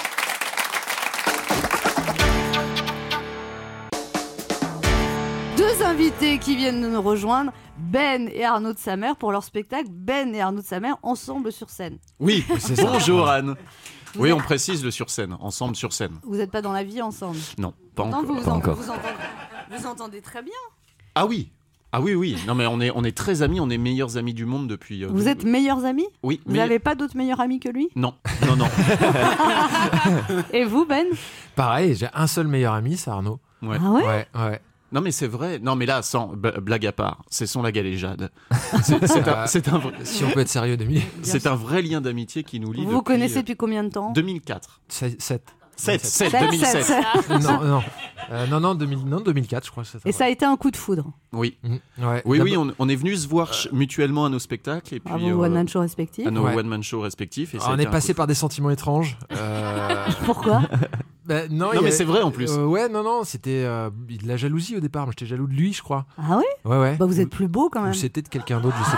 [SPEAKER 1] Deux invités qui viennent de nous rejoindre, Ben et Arnaud de Samer, pour leur spectacle Ben et Arnaud de Samer ensemble sur scène.
[SPEAKER 8] Oui,
[SPEAKER 4] C'est ça.
[SPEAKER 8] bonjour Anne.
[SPEAKER 1] Vous
[SPEAKER 8] Oui,
[SPEAKER 1] êtes-
[SPEAKER 8] on précise le sur scène, ensemble sur scène.
[SPEAKER 1] Vous n'êtes pas dans la vie ensemble.
[SPEAKER 8] Non, pas
[SPEAKER 1] Pourtant,
[SPEAKER 8] encore.
[SPEAKER 1] vous,
[SPEAKER 5] Pas encore.
[SPEAKER 1] vous entendez très bien.
[SPEAKER 8] Ah oui. Ah oui, oui. Non, mais on est très amis, on est meilleurs amis du monde depuis.
[SPEAKER 1] Vous êtes meilleurs amis?
[SPEAKER 8] Oui.
[SPEAKER 1] Vous
[SPEAKER 8] mais-
[SPEAKER 1] n'avez pas d'autres meilleurs amis que lui?
[SPEAKER 8] Non, non, non.
[SPEAKER 1] Et vous, Ben?
[SPEAKER 4] Pareil, j'ai un seul meilleur ami, c'est Arnaud.
[SPEAKER 8] Ouais.
[SPEAKER 1] Ah ouais?
[SPEAKER 4] Ouais.
[SPEAKER 8] Non, mais c'est vrai. Non, mais là, sans blague à part, c'est son la galéjade. C'est un vrai.
[SPEAKER 4] Si on peut être sérieux, 2000.
[SPEAKER 8] C'est un vrai lien d'amitié qui nous lie.
[SPEAKER 1] Vous vous
[SPEAKER 8] depuis,
[SPEAKER 1] connaissez depuis combien de temps?
[SPEAKER 8] 2004.
[SPEAKER 4] 7.
[SPEAKER 8] 2007.
[SPEAKER 4] Non, 2004, je crois que c'est ça.
[SPEAKER 1] Et ça a été un coup de foudre.
[SPEAKER 8] Oui.
[SPEAKER 4] Ouais.
[SPEAKER 8] Oui,
[SPEAKER 4] D'abord-
[SPEAKER 8] on est venus se voir mutuellement à nos spectacles et puis
[SPEAKER 1] À vos one-man show respectifs.
[SPEAKER 8] à nos
[SPEAKER 4] Ouais.
[SPEAKER 8] one-man shows respectifs. Et ça a
[SPEAKER 4] On
[SPEAKER 8] été
[SPEAKER 4] est
[SPEAKER 8] un
[SPEAKER 4] passé
[SPEAKER 8] coup
[SPEAKER 4] par des sentiments étranges.
[SPEAKER 1] Pourquoi?
[SPEAKER 4] Non,
[SPEAKER 8] Non, mais c'est vrai en plus.
[SPEAKER 4] Ouais, non, c'était de la jalousie au départ. Moi, j'étais jaloux de lui, je crois.
[SPEAKER 1] Ah oui?
[SPEAKER 4] Ouais.
[SPEAKER 1] Bah vous êtes plus beau quand
[SPEAKER 4] Ou
[SPEAKER 1] même.
[SPEAKER 4] c'était de quelqu'un d'autre, je sais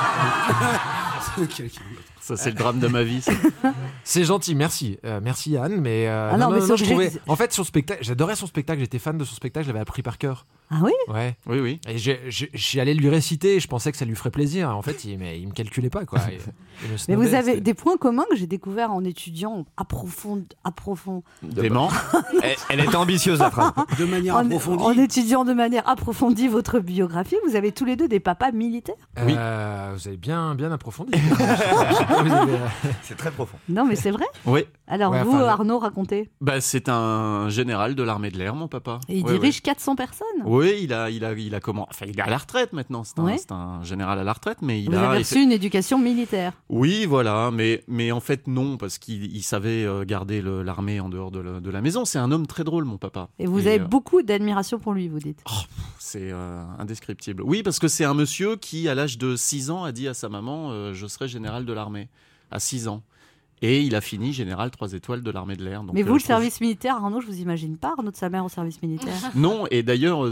[SPEAKER 4] plus.
[SPEAKER 8] Ça, c'est le drame de ma vie. ça.
[SPEAKER 4] C'est gentil, merci. Merci Anne, mais.
[SPEAKER 1] non, mais c'est
[SPEAKER 4] je
[SPEAKER 1] obligé
[SPEAKER 4] trouvais.
[SPEAKER 1] que-
[SPEAKER 4] En fait, son spectacle, j'adorais son spectacle, j'étais fan de son spectacle, je l'avais appris par cœur.
[SPEAKER 1] Ah oui?
[SPEAKER 4] Ouais.
[SPEAKER 8] Oui, oui.
[SPEAKER 4] Et j'y allais lui réciter, je pensais que ça lui ferait plaisir. En fait, il me calculait pas, quoi. Il me
[SPEAKER 1] Mais
[SPEAKER 4] snobait,
[SPEAKER 1] vous avez
[SPEAKER 4] c'était-
[SPEAKER 1] des points communs que j'ai découverts en étudiant approfond.
[SPEAKER 8] Dément.
[SPEAKER 5] Elle était ambitieuse, la phrase.
[SPEAKER 4] De manière
[SPEAKER 1] En étudiant de manière approfondie votre biographie, vous avez tous les deux des papas militaires.
[SPEAKER 8] Oui.
[SPEAKER 4] Vous avez bien approfondi. Je sais pas, vous avez,
[SPEAKER 5] C'est très profond.
[SPEAKER 1] Non, mais c'est vrai.
[SPEAKER 8] Oui.
[SPEAKER 1] Alors
[SPEAKER 4] Ouais,
[SPEAKER 1] vous,
[SPEAKER 4] enfin,
[SPEAKER 1] Arnaud, racontez.
[SPEAKER 8] Bah, c'est un général de l'armée de l'air, mon papa.
[SPEAKER 1] Et il
[SPEAKER 8] Ouais,
[SPEAKER 1] dirige 400 personnes.
[SPEAKER 8] ouais. Oui, il a comment. Enfin, il est à la retraite maintenant.
[SPEAKER 1] Ouais.
[SPEAKER 8] C'est un général à la retraite, mais il
[SPEAKER 1] Vous
[SPEAKER 8] a.
[SPEAKER 1] avez reçu une éducation militaire.
[SPEAKER 8] Oui, voilà, mais en fait non, parce qu'il savait garder l'armée en dehors de la maison. C'est un homme très drôle, mon papa.
[SPEAKER 1] Et vous avez beaucoup d'admiration pour lui, vous dites.
[SPEAKER 8] C'est indescriptible. Oui, parce que c'est un monsieur qui, à l'âge de 6 ans, a dit à sa maman je serai général de l'armée. À 6 ans. Et il a fini général 3 étoiles de l'armée de l'air. Donc,
[SPEAKER 1] Mais vous, le
[SPEAKER 8] je trouve-
[SPEAKER 1] service militaire, Arnaud, je vous imagine pas, Arnaud de sa mère au service militaire.
[SPEAKER 8] Non, et d'ailleurs,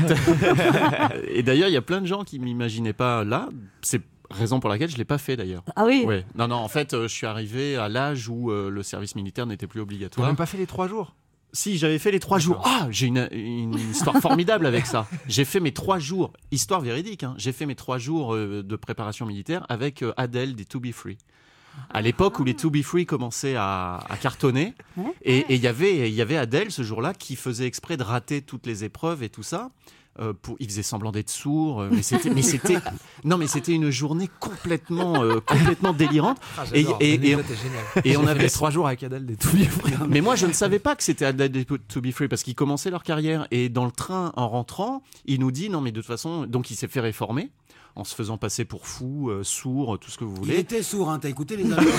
[SPEAKER 8] il y a plein de gens qui m'imaginaient pas là. C'est raison pour laquelle je l'ai pas fait d'ailleurs.
[SPEAKER 1] Ah oui.
[SPEAKER 8] Ouais. Non, en fait, je suis arrivé à l'âge où le service militaire n'était plus
[SPEAKER 4] T'as
[SPEAKER 8] obligatoire.
[SPEAKER 4] même pas fait les 3 jours.
[SPEAKER 8] Si, j'avais fait les 3 jours. Ah, j'ai une histoire formidable avec ça. J'ai fait mes 3 jours, histoire véridique, hein. J'ai fait mes 3 jours de préparation militaire avec Adèle des To Be Free. À l'époque où les To Be Free commençaient à cartonner,
[SPEAKER 1] Ouais.
[SPEAKER 8] et il y avait Adèle ce jour-là qui faisait exprès de rater toutes les épreuves et tout ça. Il faisait semblant d'être sourd, mais c'était une journée complètement délirante. Et
[SPEAKER 4] et
[SPEAKER 8] on avait
[SPEAKER 4] 3 jours avec Adèle des tout livres.
[SPEAKER 8] Mais moi, je ne savais pas que c'était Adèle des To Be Free parce qu'ils commençaient leur carrière. Et dans le train, en rentrant, il nous dit non, mais de toute façon, donc il s'est fait réformer en se faisant passer pour fou, sourd, tout ce que vous
[SPEAKER 9] Il
[SPEAKER 8] voulez.
[SPEAKER 9] était sourd, hein, t'as écouté les Allemands.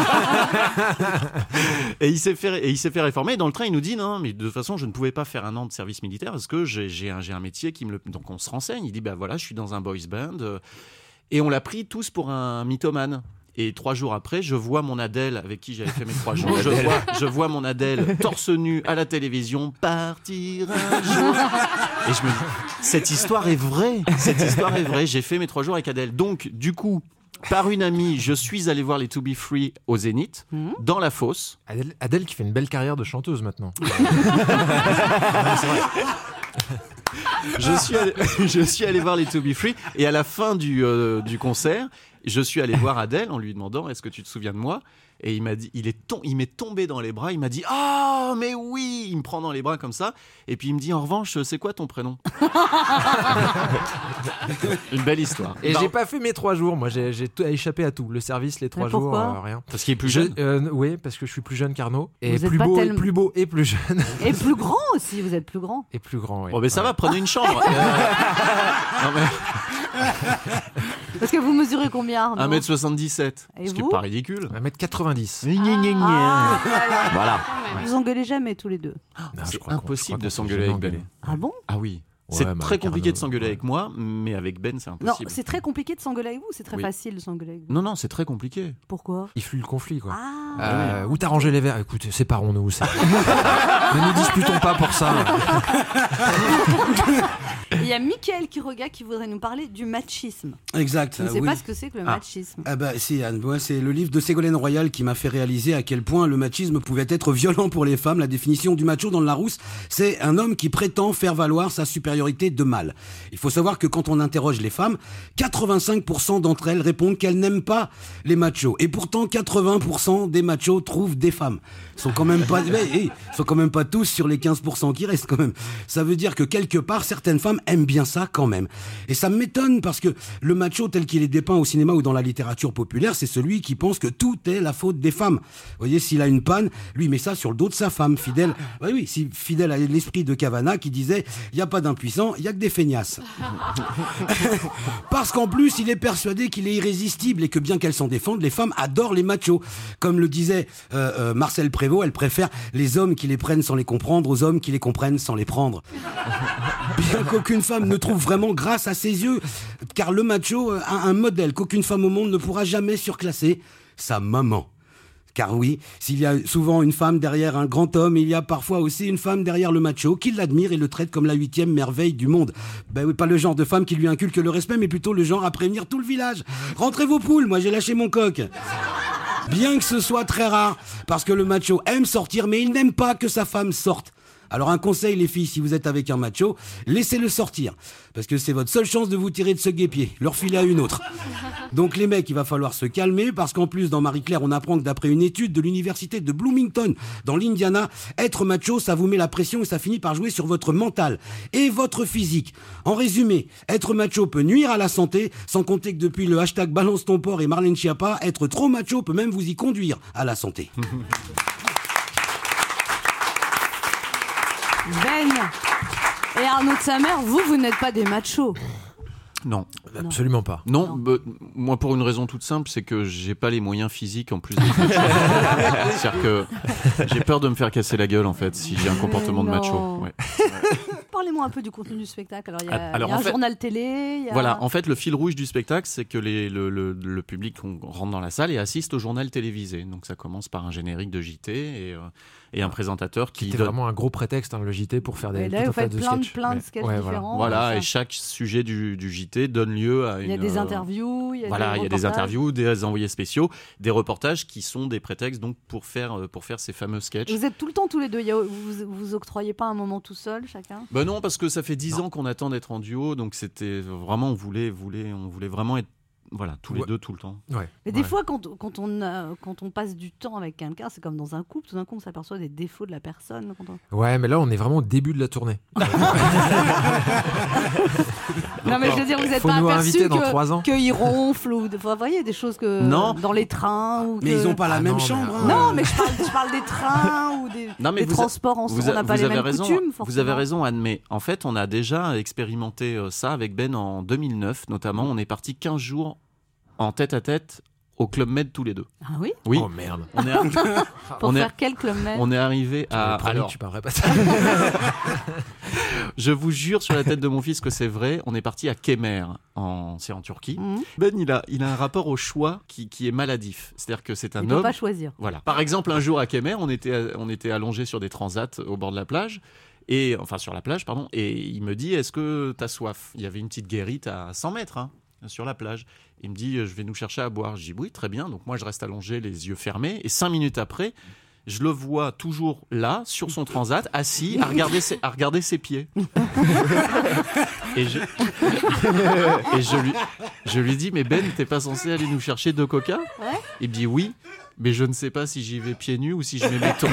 [SPEAKER 8] Et il s'est fait réformer. Et dans le train, il nous dit non, mais de toute façon, je ne pouvais pas faire 1 an de service militaire parce que j'ai un métier qui me le. Donc on se renseigne. Il dit bah voilà, je suis dans un boys band. Et on l'a pris tous pour un mythomane. Et 3 jours après, je vois mon Adèle avec qui j'avais fait mes 3 jours. Je vois mon Adèle torse nu à la télévision partir un jour. Et je me dis, cette histoire est vraie. J'ai fait mes 3 jours avec Adèle. Donc, du coup, par une amie, je suis allé voir les To Be Free au Zénith, dans la fosse.
[SPEAKER 4] Adèle qui fait une belle carrière de chanteuse maintenant.
[SPEAKER 8] Je suis allé voir les To Be Free et à la fin du concert, Je suis allé voir Adèle en lui demandant est-ce que tu te souviens de moi ? Et il m'a dit, il m'est tombé dans les bras, il m'a dit ah mais oui, il me prend dans les bras comme ça, et puis il me dit en revanche c'est quoi ton prénom ? Une belle histoire.
[SPEAKER 4] Et j'ai pas fait mes 3 jours, moi j'ai échappé à tout, le service, les 3
[SPEAKER 1] Mais
[SPEAKER 4] jours,
[SPEAKER 1] pourquoi
[SPEAKER 4] rien.
[SPEAKER 8] Parce qu'il est plus jeune.
[SPEAKER 4] Oui, parce que je suis plus jeune qu'Arnaud, et
[SPEAKER 1] Vous êtes
[SPEAKER 4] plus
[SPEAKER 1] pas
[SPEAKER 4] beau,
[SPEAKER 1] tellement-
[SPEAKER 4] plus beau et plus jeune.
[SPEAKER 1] Et plus grand aussi, vous êtes plus grand.
[SPEAKER 4] Et plus grand, oui.
[SPEAKER 8] Bon mais ça va, prenez une chambre. Non, mais
[SPEAKER 1] Parce que vous mesurez combien, Arnaud
[SPEAKER 8] 1m77,
[SPEAKER 1] Et
[SPEAKER 8] ce qui est
[SPEAKER 1] vous
[SPEAKER 8] pas ridicule.
[SPEAKER 4] 1m90.
[SPEAKER 1] Ah,
[SPEAKER 8] Voilà.
[SPEAKER 1] Vous engueulez jamais tous les deux.
[SPEAKER 4] Non,
[SPEAKER 8] C'est
[SPEAKER 4] je crois qu'on-
[SPEAKER 8] impossible
[SPEAKER 4] je
[SPEAKER 8] de
[SPEAKER 4] crois qu'on
[SPEAKER 8] s'engueuler
[SPEAKER 4] s'est
[SPEAKER 8] avec Ben.
[SPEAKER 4] engueulé.
[SPEAKER 1] Ah bon ?
[SPEAKER 8] Ah oui.
[SPEAKER 4] Ouais,
[SPEAKER 8] C'est
[SPEAKER 4] mais
[SPEAKER 8] très
[SPEAKER 4] avec
[SPEAKER 8] compliqué de
[SPEAKER 4] Arnaud,
[SPEAKER 8] s'engueuler
[SPEAKER 4] ouais.
[SPEAKER 8] avec moi, mais avec Ben, c'est
[SPEAKER 1] Non,
[SPEAKER 8] impossible.
[SPEAKER 1] c'est très compliqué de s'engueuler avec vous, c'est très
[SPEAKER 8] Oui.
[SPEAKER 1] facile de s'engueuler avec vous.
[SPEAKER 8] Non, c'est très compliqué.
[SPEAKER 1] Pourquoi ?
[SPEAKER 4] Il flue le conflit, quoi.
[SPEAKER 1] Ah,
[SPEAKER 4] Où t'as rangé les verres ? Écoute, séparons-nous. Ne nous disputons pas pour ça.
[SPEAKER 1] il y a Mickaël Quiroga qui voudrait nous parler du machisme.
[SPEAKER 9] Exact.
[SPEAKER 1] Je ne sais
[SPEAKER 9] oui.
[SPEAKER 1] pas ce que c'est que le machisme.
[SPEAKER 9] Ah bah si Anne, moi c'est le livre de Ségolène Royal qui m'a fait réaliser à quel point le machisme pouvait être violent pour les femmes. La définition du macho dans le Larousse, c'est un homme qui prétend faire valoir sa supériorité de mâle. Il faut savoir que quand on interroge les femmes, 85% d'entre elles répondent qu'elles n'aiment pas les machos. Et pourtant 80% des machos trouvent des femmes. Ils sont quand même pas, ils sont quand même pas tous sur les 15% qui restent quand même. Ça veut dire que quelque part certaines femmes aiment bien ça quand même. Et ça m'étonne parce que le macho tel qu'il est dépeint au cinéma ou dans la littérature populaire, c'est celui qui pense que tout est la faute des femmes. Vous voyez, s'il a une panne, lui il met ça sur le dos de sa femme, fidèle. Oui, si fidèle à l'esprit de Cavana qui disait il y a pas d'impuissants, il y a que des feignasses. Parce qu'en plus, il est persuadé qu'il est irrésistible et que bien qu'elles s'en défendent, les femmes adorent les machos. Comme le disait Marcel Prévost, elle préfère les hommes qui les prennent sans les comprendre aux hommes qui les comprennent sans les prendre. Bien qu'aucune femme ne trouve vraiment grâce à ses yeux, car le macho a un modèle qu'aucune femme au monde ne pourra jamais surclasser, sa maman. Car oui, s'il y a souvent une femme derrière un grand homme, il y a parfois aussi une femme derrière le macho qui l'admire et le traite comme la 8e merveille du monde. Ben oui, pas le genre de femme qui lui inculque le respect, mais plutôt le genre à prévenir tout le village. Rentrez vos poules, moi j'ai lâché mon coq. Bien que ce soit très rare, parce que le macho aime sortir, mais il n'aime pas que sa femme sorte. Alors un conseil les filles, si vous êtes avec un macho, laissez-le sortir. Parce que c'est votre seule chance de vous tirer de ce guépier, le refiler à une autre. Donc les mecs, il va falloir se calmer, parce qu'en plus dans Marie-Claire, on apprend que d'après une étude de l'université de Bloomington, dans l'Indiana, être macho, ça vous met la pression et ça finit par jouer sur votre mental et votre physique. En résumé, être macho peut nuire à la santé, sans compter que depuis le hashtag Balance ton porc et Marlène Schiappa, être trop macho peut même vous y conduire à la santé.
[SPEAKER 1] Ben et Arnaud de sa mère, vous n'êtes pas des machos.
[SPEAKER 8] Non.
[SPEAKER 4] Absolument pas.
[SPEAKER 8] Non, moi pour une raison toute simple, c'est que j'ai pas les moyens physiques en plus de c'est-à-dire que j'ai peur de me faire casser la gueule en fait si j'ai un comportement de macho. Ouais.
[SPEAKER 1] Parlez-moi un peu du contenu du spectacle. Alors il y a,
[SPEAKER 8] Alors,
[SPEAKER 1] il y a
[SPEAKER 8] en
[SPEAKER 1] un
[SPEAKER 8] fait-
[SPEAKER 1] journal télé. Il y a...
[SPEAKER 8] Voilà, en fait, le fil rouge du spectacle, c'est que le public rentre dans la salle et assiste au journal télévisé. Donc ça commence par un générique de JT et un présentateur qui
[SPEAKER 4] C'était
[SPEAKER 8] donne...
[SPEAKER 4] vraiment un gros prétexte, le JT, pour faire
[SPEAKER 1] Et
[SPEAKER 4] des
[SPEAKER 1] là, vous faites plein de
[SPEAKER 4] sketchs.
[SPEAKER 1] sketchs
[SPEAKER 4] Ouais,
[SPEAKER 1] différents.
[SPEAKER 8] Voilà,
[SPEAKER 1] ça.
[SPEAKER 8] et chaque sujet du JT donne lieu à une...
[SPEAKER 1] Il y a des interviews, il y a
[SPEAKER 8] Voilà,
[SPEAKER 1] des
[SPEAKER 8] il y a des
[SPEAKER 1] reportages.
[SPEAKER 8] interviews, des envoyés spéciaux, des reportages qui sont des prétextes donc pour faire ces fameux sketchs.
[SPEAKER 1] Vous êtes tout le temps tous les deux. Vous octroyez pas un moment tout seul, chacun?
[SPEAKER 8] Ben non, parce que ça fait 10 ans qu'on attend d'être en duo, donc c'était vraiment, on voulait vraiment être tous les deux tout le temps.
[SPEAKER 4] Ouais.
[SPEAKER 1] Mais des fois, quand on passe du temps avec quelqu'un, c'est comme dans un couple, tout d'un coup on s'aperçoit des défauts de la personne.
[SPEAKER 4] Ouais, mais là, on est vraiment au début de la tournée.
[SPEAKER 1] Non, mais je veux dire, vous n'êtes
[SPEAKER 4] Faut
[SPEAKER 1] pas
[SPEAKER 4] nous
[SPEAKER 1] aperçu
[SPEAKER 4] réinviter dans 3 ans.
[SPEAKER 1] qu'ils ronflent ou vous voyez des choses que
[SPEAKER 8] Non.
[SPEAKER 1] dans les trains ou
[SPEAKER 9] Mais
[SPEAKER 1] que-
[SPEAKER 9] ils ont pas la même
[SPEAKER 4] non,
[SPEAKER 9] chambre.
[SPEAKER 4] mais-
[SPEAKER 9] hein.
[SPEAKER 1] Non, mais je parle des trains ou des,
[SPEAKER 8] Non, mais
[SPEAKER 1] des
[SPEAKER 8] vous a-
[SPEAKER 1] transports ensemble. On n'a pas
[SPEAKER 8] vous
[SPEAKER 1] les
[SPEAKER 8] avez
[SPEAKER 1] mêmes
[SPEAKER 8] raison,
[SPEAKER 1] coutumes.
[SPEAKER 8] vous avez
[SPEAKER 1] forcément.
[SPEAKER 8] raison, Anne, mais en fait, on a déjà expérimenté ça avec Ben en 2009, notamment. On est parti 15 jours en tête-à-tête au Club Med tous les deux.
[SPEAKER 1] Ah oui.
[SPEAKER 8] Oui,
[SPEAKER 4] Oh merde.
[SPEAKER 8] on est,
[SPEAKER 1] Pour
[SPEAKER 8] on est-
[SPEAKER 1] faire quel club med?
[SPEAKER 8] on est arrivé à...
[SPEAKER 4] Alors,
[SPEAKER 8] Alors,
[SPEAKER 4] tu parlerais pas ça.
[SPEAKER 8] je vous jure sur la tête de mon fils que c'est vrai, on est parti à Kemer, c'est en Turquie.
[SPEAKER 1] Mhm.
[SPEAKER 8] Ben, il a un rapport au choix qui est maladif. C'est-à-dire que c'est un
[SPEAKER 1] Il ne peut
[SPEAKER 8] homme...
[SPEAKER 1] pas choisir.
[SPEAKER 8] Voilà. Par exemple, un jour à Kemer, on était allongés sur des transats au bord de la plage, sur la plage, pardon, et il me dit, est-ce que t'as soif? Il y avait une petite guérite à 100 mètres, sur la plage. Il me dit, je vais nous chercher à boire. Je dis, oui, très bien. Donc moi, je reste allongé, les yeux fermés, et 5 minutes après, je le vois toujours là, sur son transat, assis, à regarder ses pieds. Et je lui dis, mais Ben, t'es pas censé aller nous chercher 2 coca ? Il me dit oui, mais je ne sais pas si j'y vais pieds nus ou si je mets mes tongs.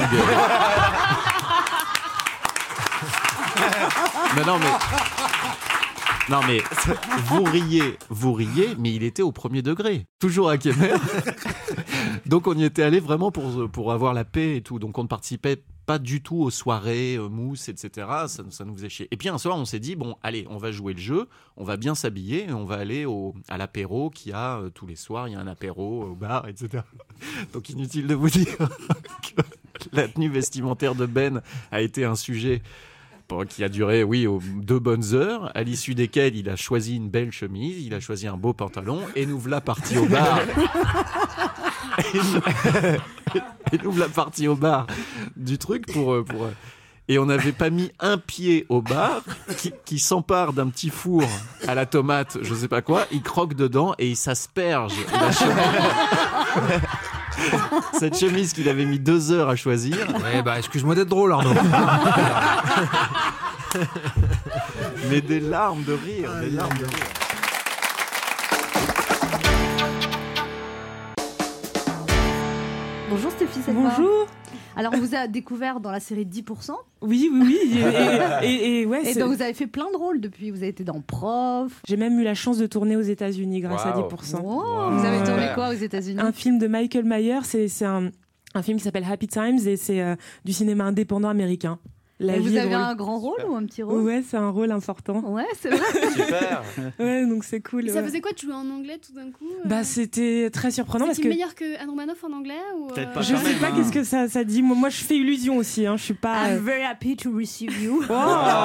[SPEAKER 8] Non mais vous riez, mais il était au premier degré, toujours à Kemer. Donc on y était allé vraiment pour avoir la paix et tout. Donc on ne participait pas du tout aux soirées, mousse, etc. Ça nous faisait chier. Et puis un soir on s'est dit bon allez, on va jouer le jeu, on va bien s'habiller et on va aller à l'apéro qu'il y a tous les soirs. Il y a un apéro au bar, etc. Donc inutile de vous dire que la tenue vestimentaire de Ben a été un sujet qui a duré, 2 bonnes heures, à l'issue desquelles il a choisi une belle chemise, il a choisi un beau pantalon, et nous voilà partis au bar. Et nous voilà partis au bar du truc et on n'avait pas mis un pied au bar, qui s'empare d'un petit four à la tomate, je sais pas quoi, il croque dedans et il s'asperge la chemise. Cette chemise qu'il avait mis 2 heures à choisir.
[SPEAKER 4] Excuse-moi d'être drôle, Arnaud.
[SPEAKER 8] Mais des larmes de rire,
[SPEAKER 1] Bonjour Stéphie Selma.
[SPEAKER 10] Bonjour.
[SPEAKER 1] Alors on vous a découvert dans la série 10%.
[SPEAKER 10] Oui. Et
[SPEAKER 1] donc vous avez fait plein de rôles depuis. Vous avez été dans Prof.
[SPEAKER 10] J'ai même eu la chance de tourner aux États-Unis grâce à 10%.
[SPEAKER 1] Wow. Vous avez tourné quoi aux États-Unis ?
[SPEAKER 10] Un film de Michael Myers. C'est un film qui s'appelle Happy Times et c'est du cinéma indépendant américain.
[SPEAKER 1] Et vous avez un grand rôle ou un petit rôle ?
[SPEAKER 10] Ouais, c'est un rôle important.
[SPEAKER 1] Ouais, c'est vrai.
[SPEAKER 5] Super.
[SPEAKER 10] Ouais, donc c'est cool.
[SPEAKER 6] Ça faisait quoi de jouer en anglais tout d'un coup
[SPEAKER 10] C'était très surprenant parce que
[SPEAKER 6] meilleur que Anne Romanoff en anglais ou
[SPEAKER 10] je sais pas qu'est-ce que ça dit. Moi, je fais illusion aussi. Je suis pas.
[SPEAKER 1] I'm very happy to receive you.
[SPEAKER 10] Wow.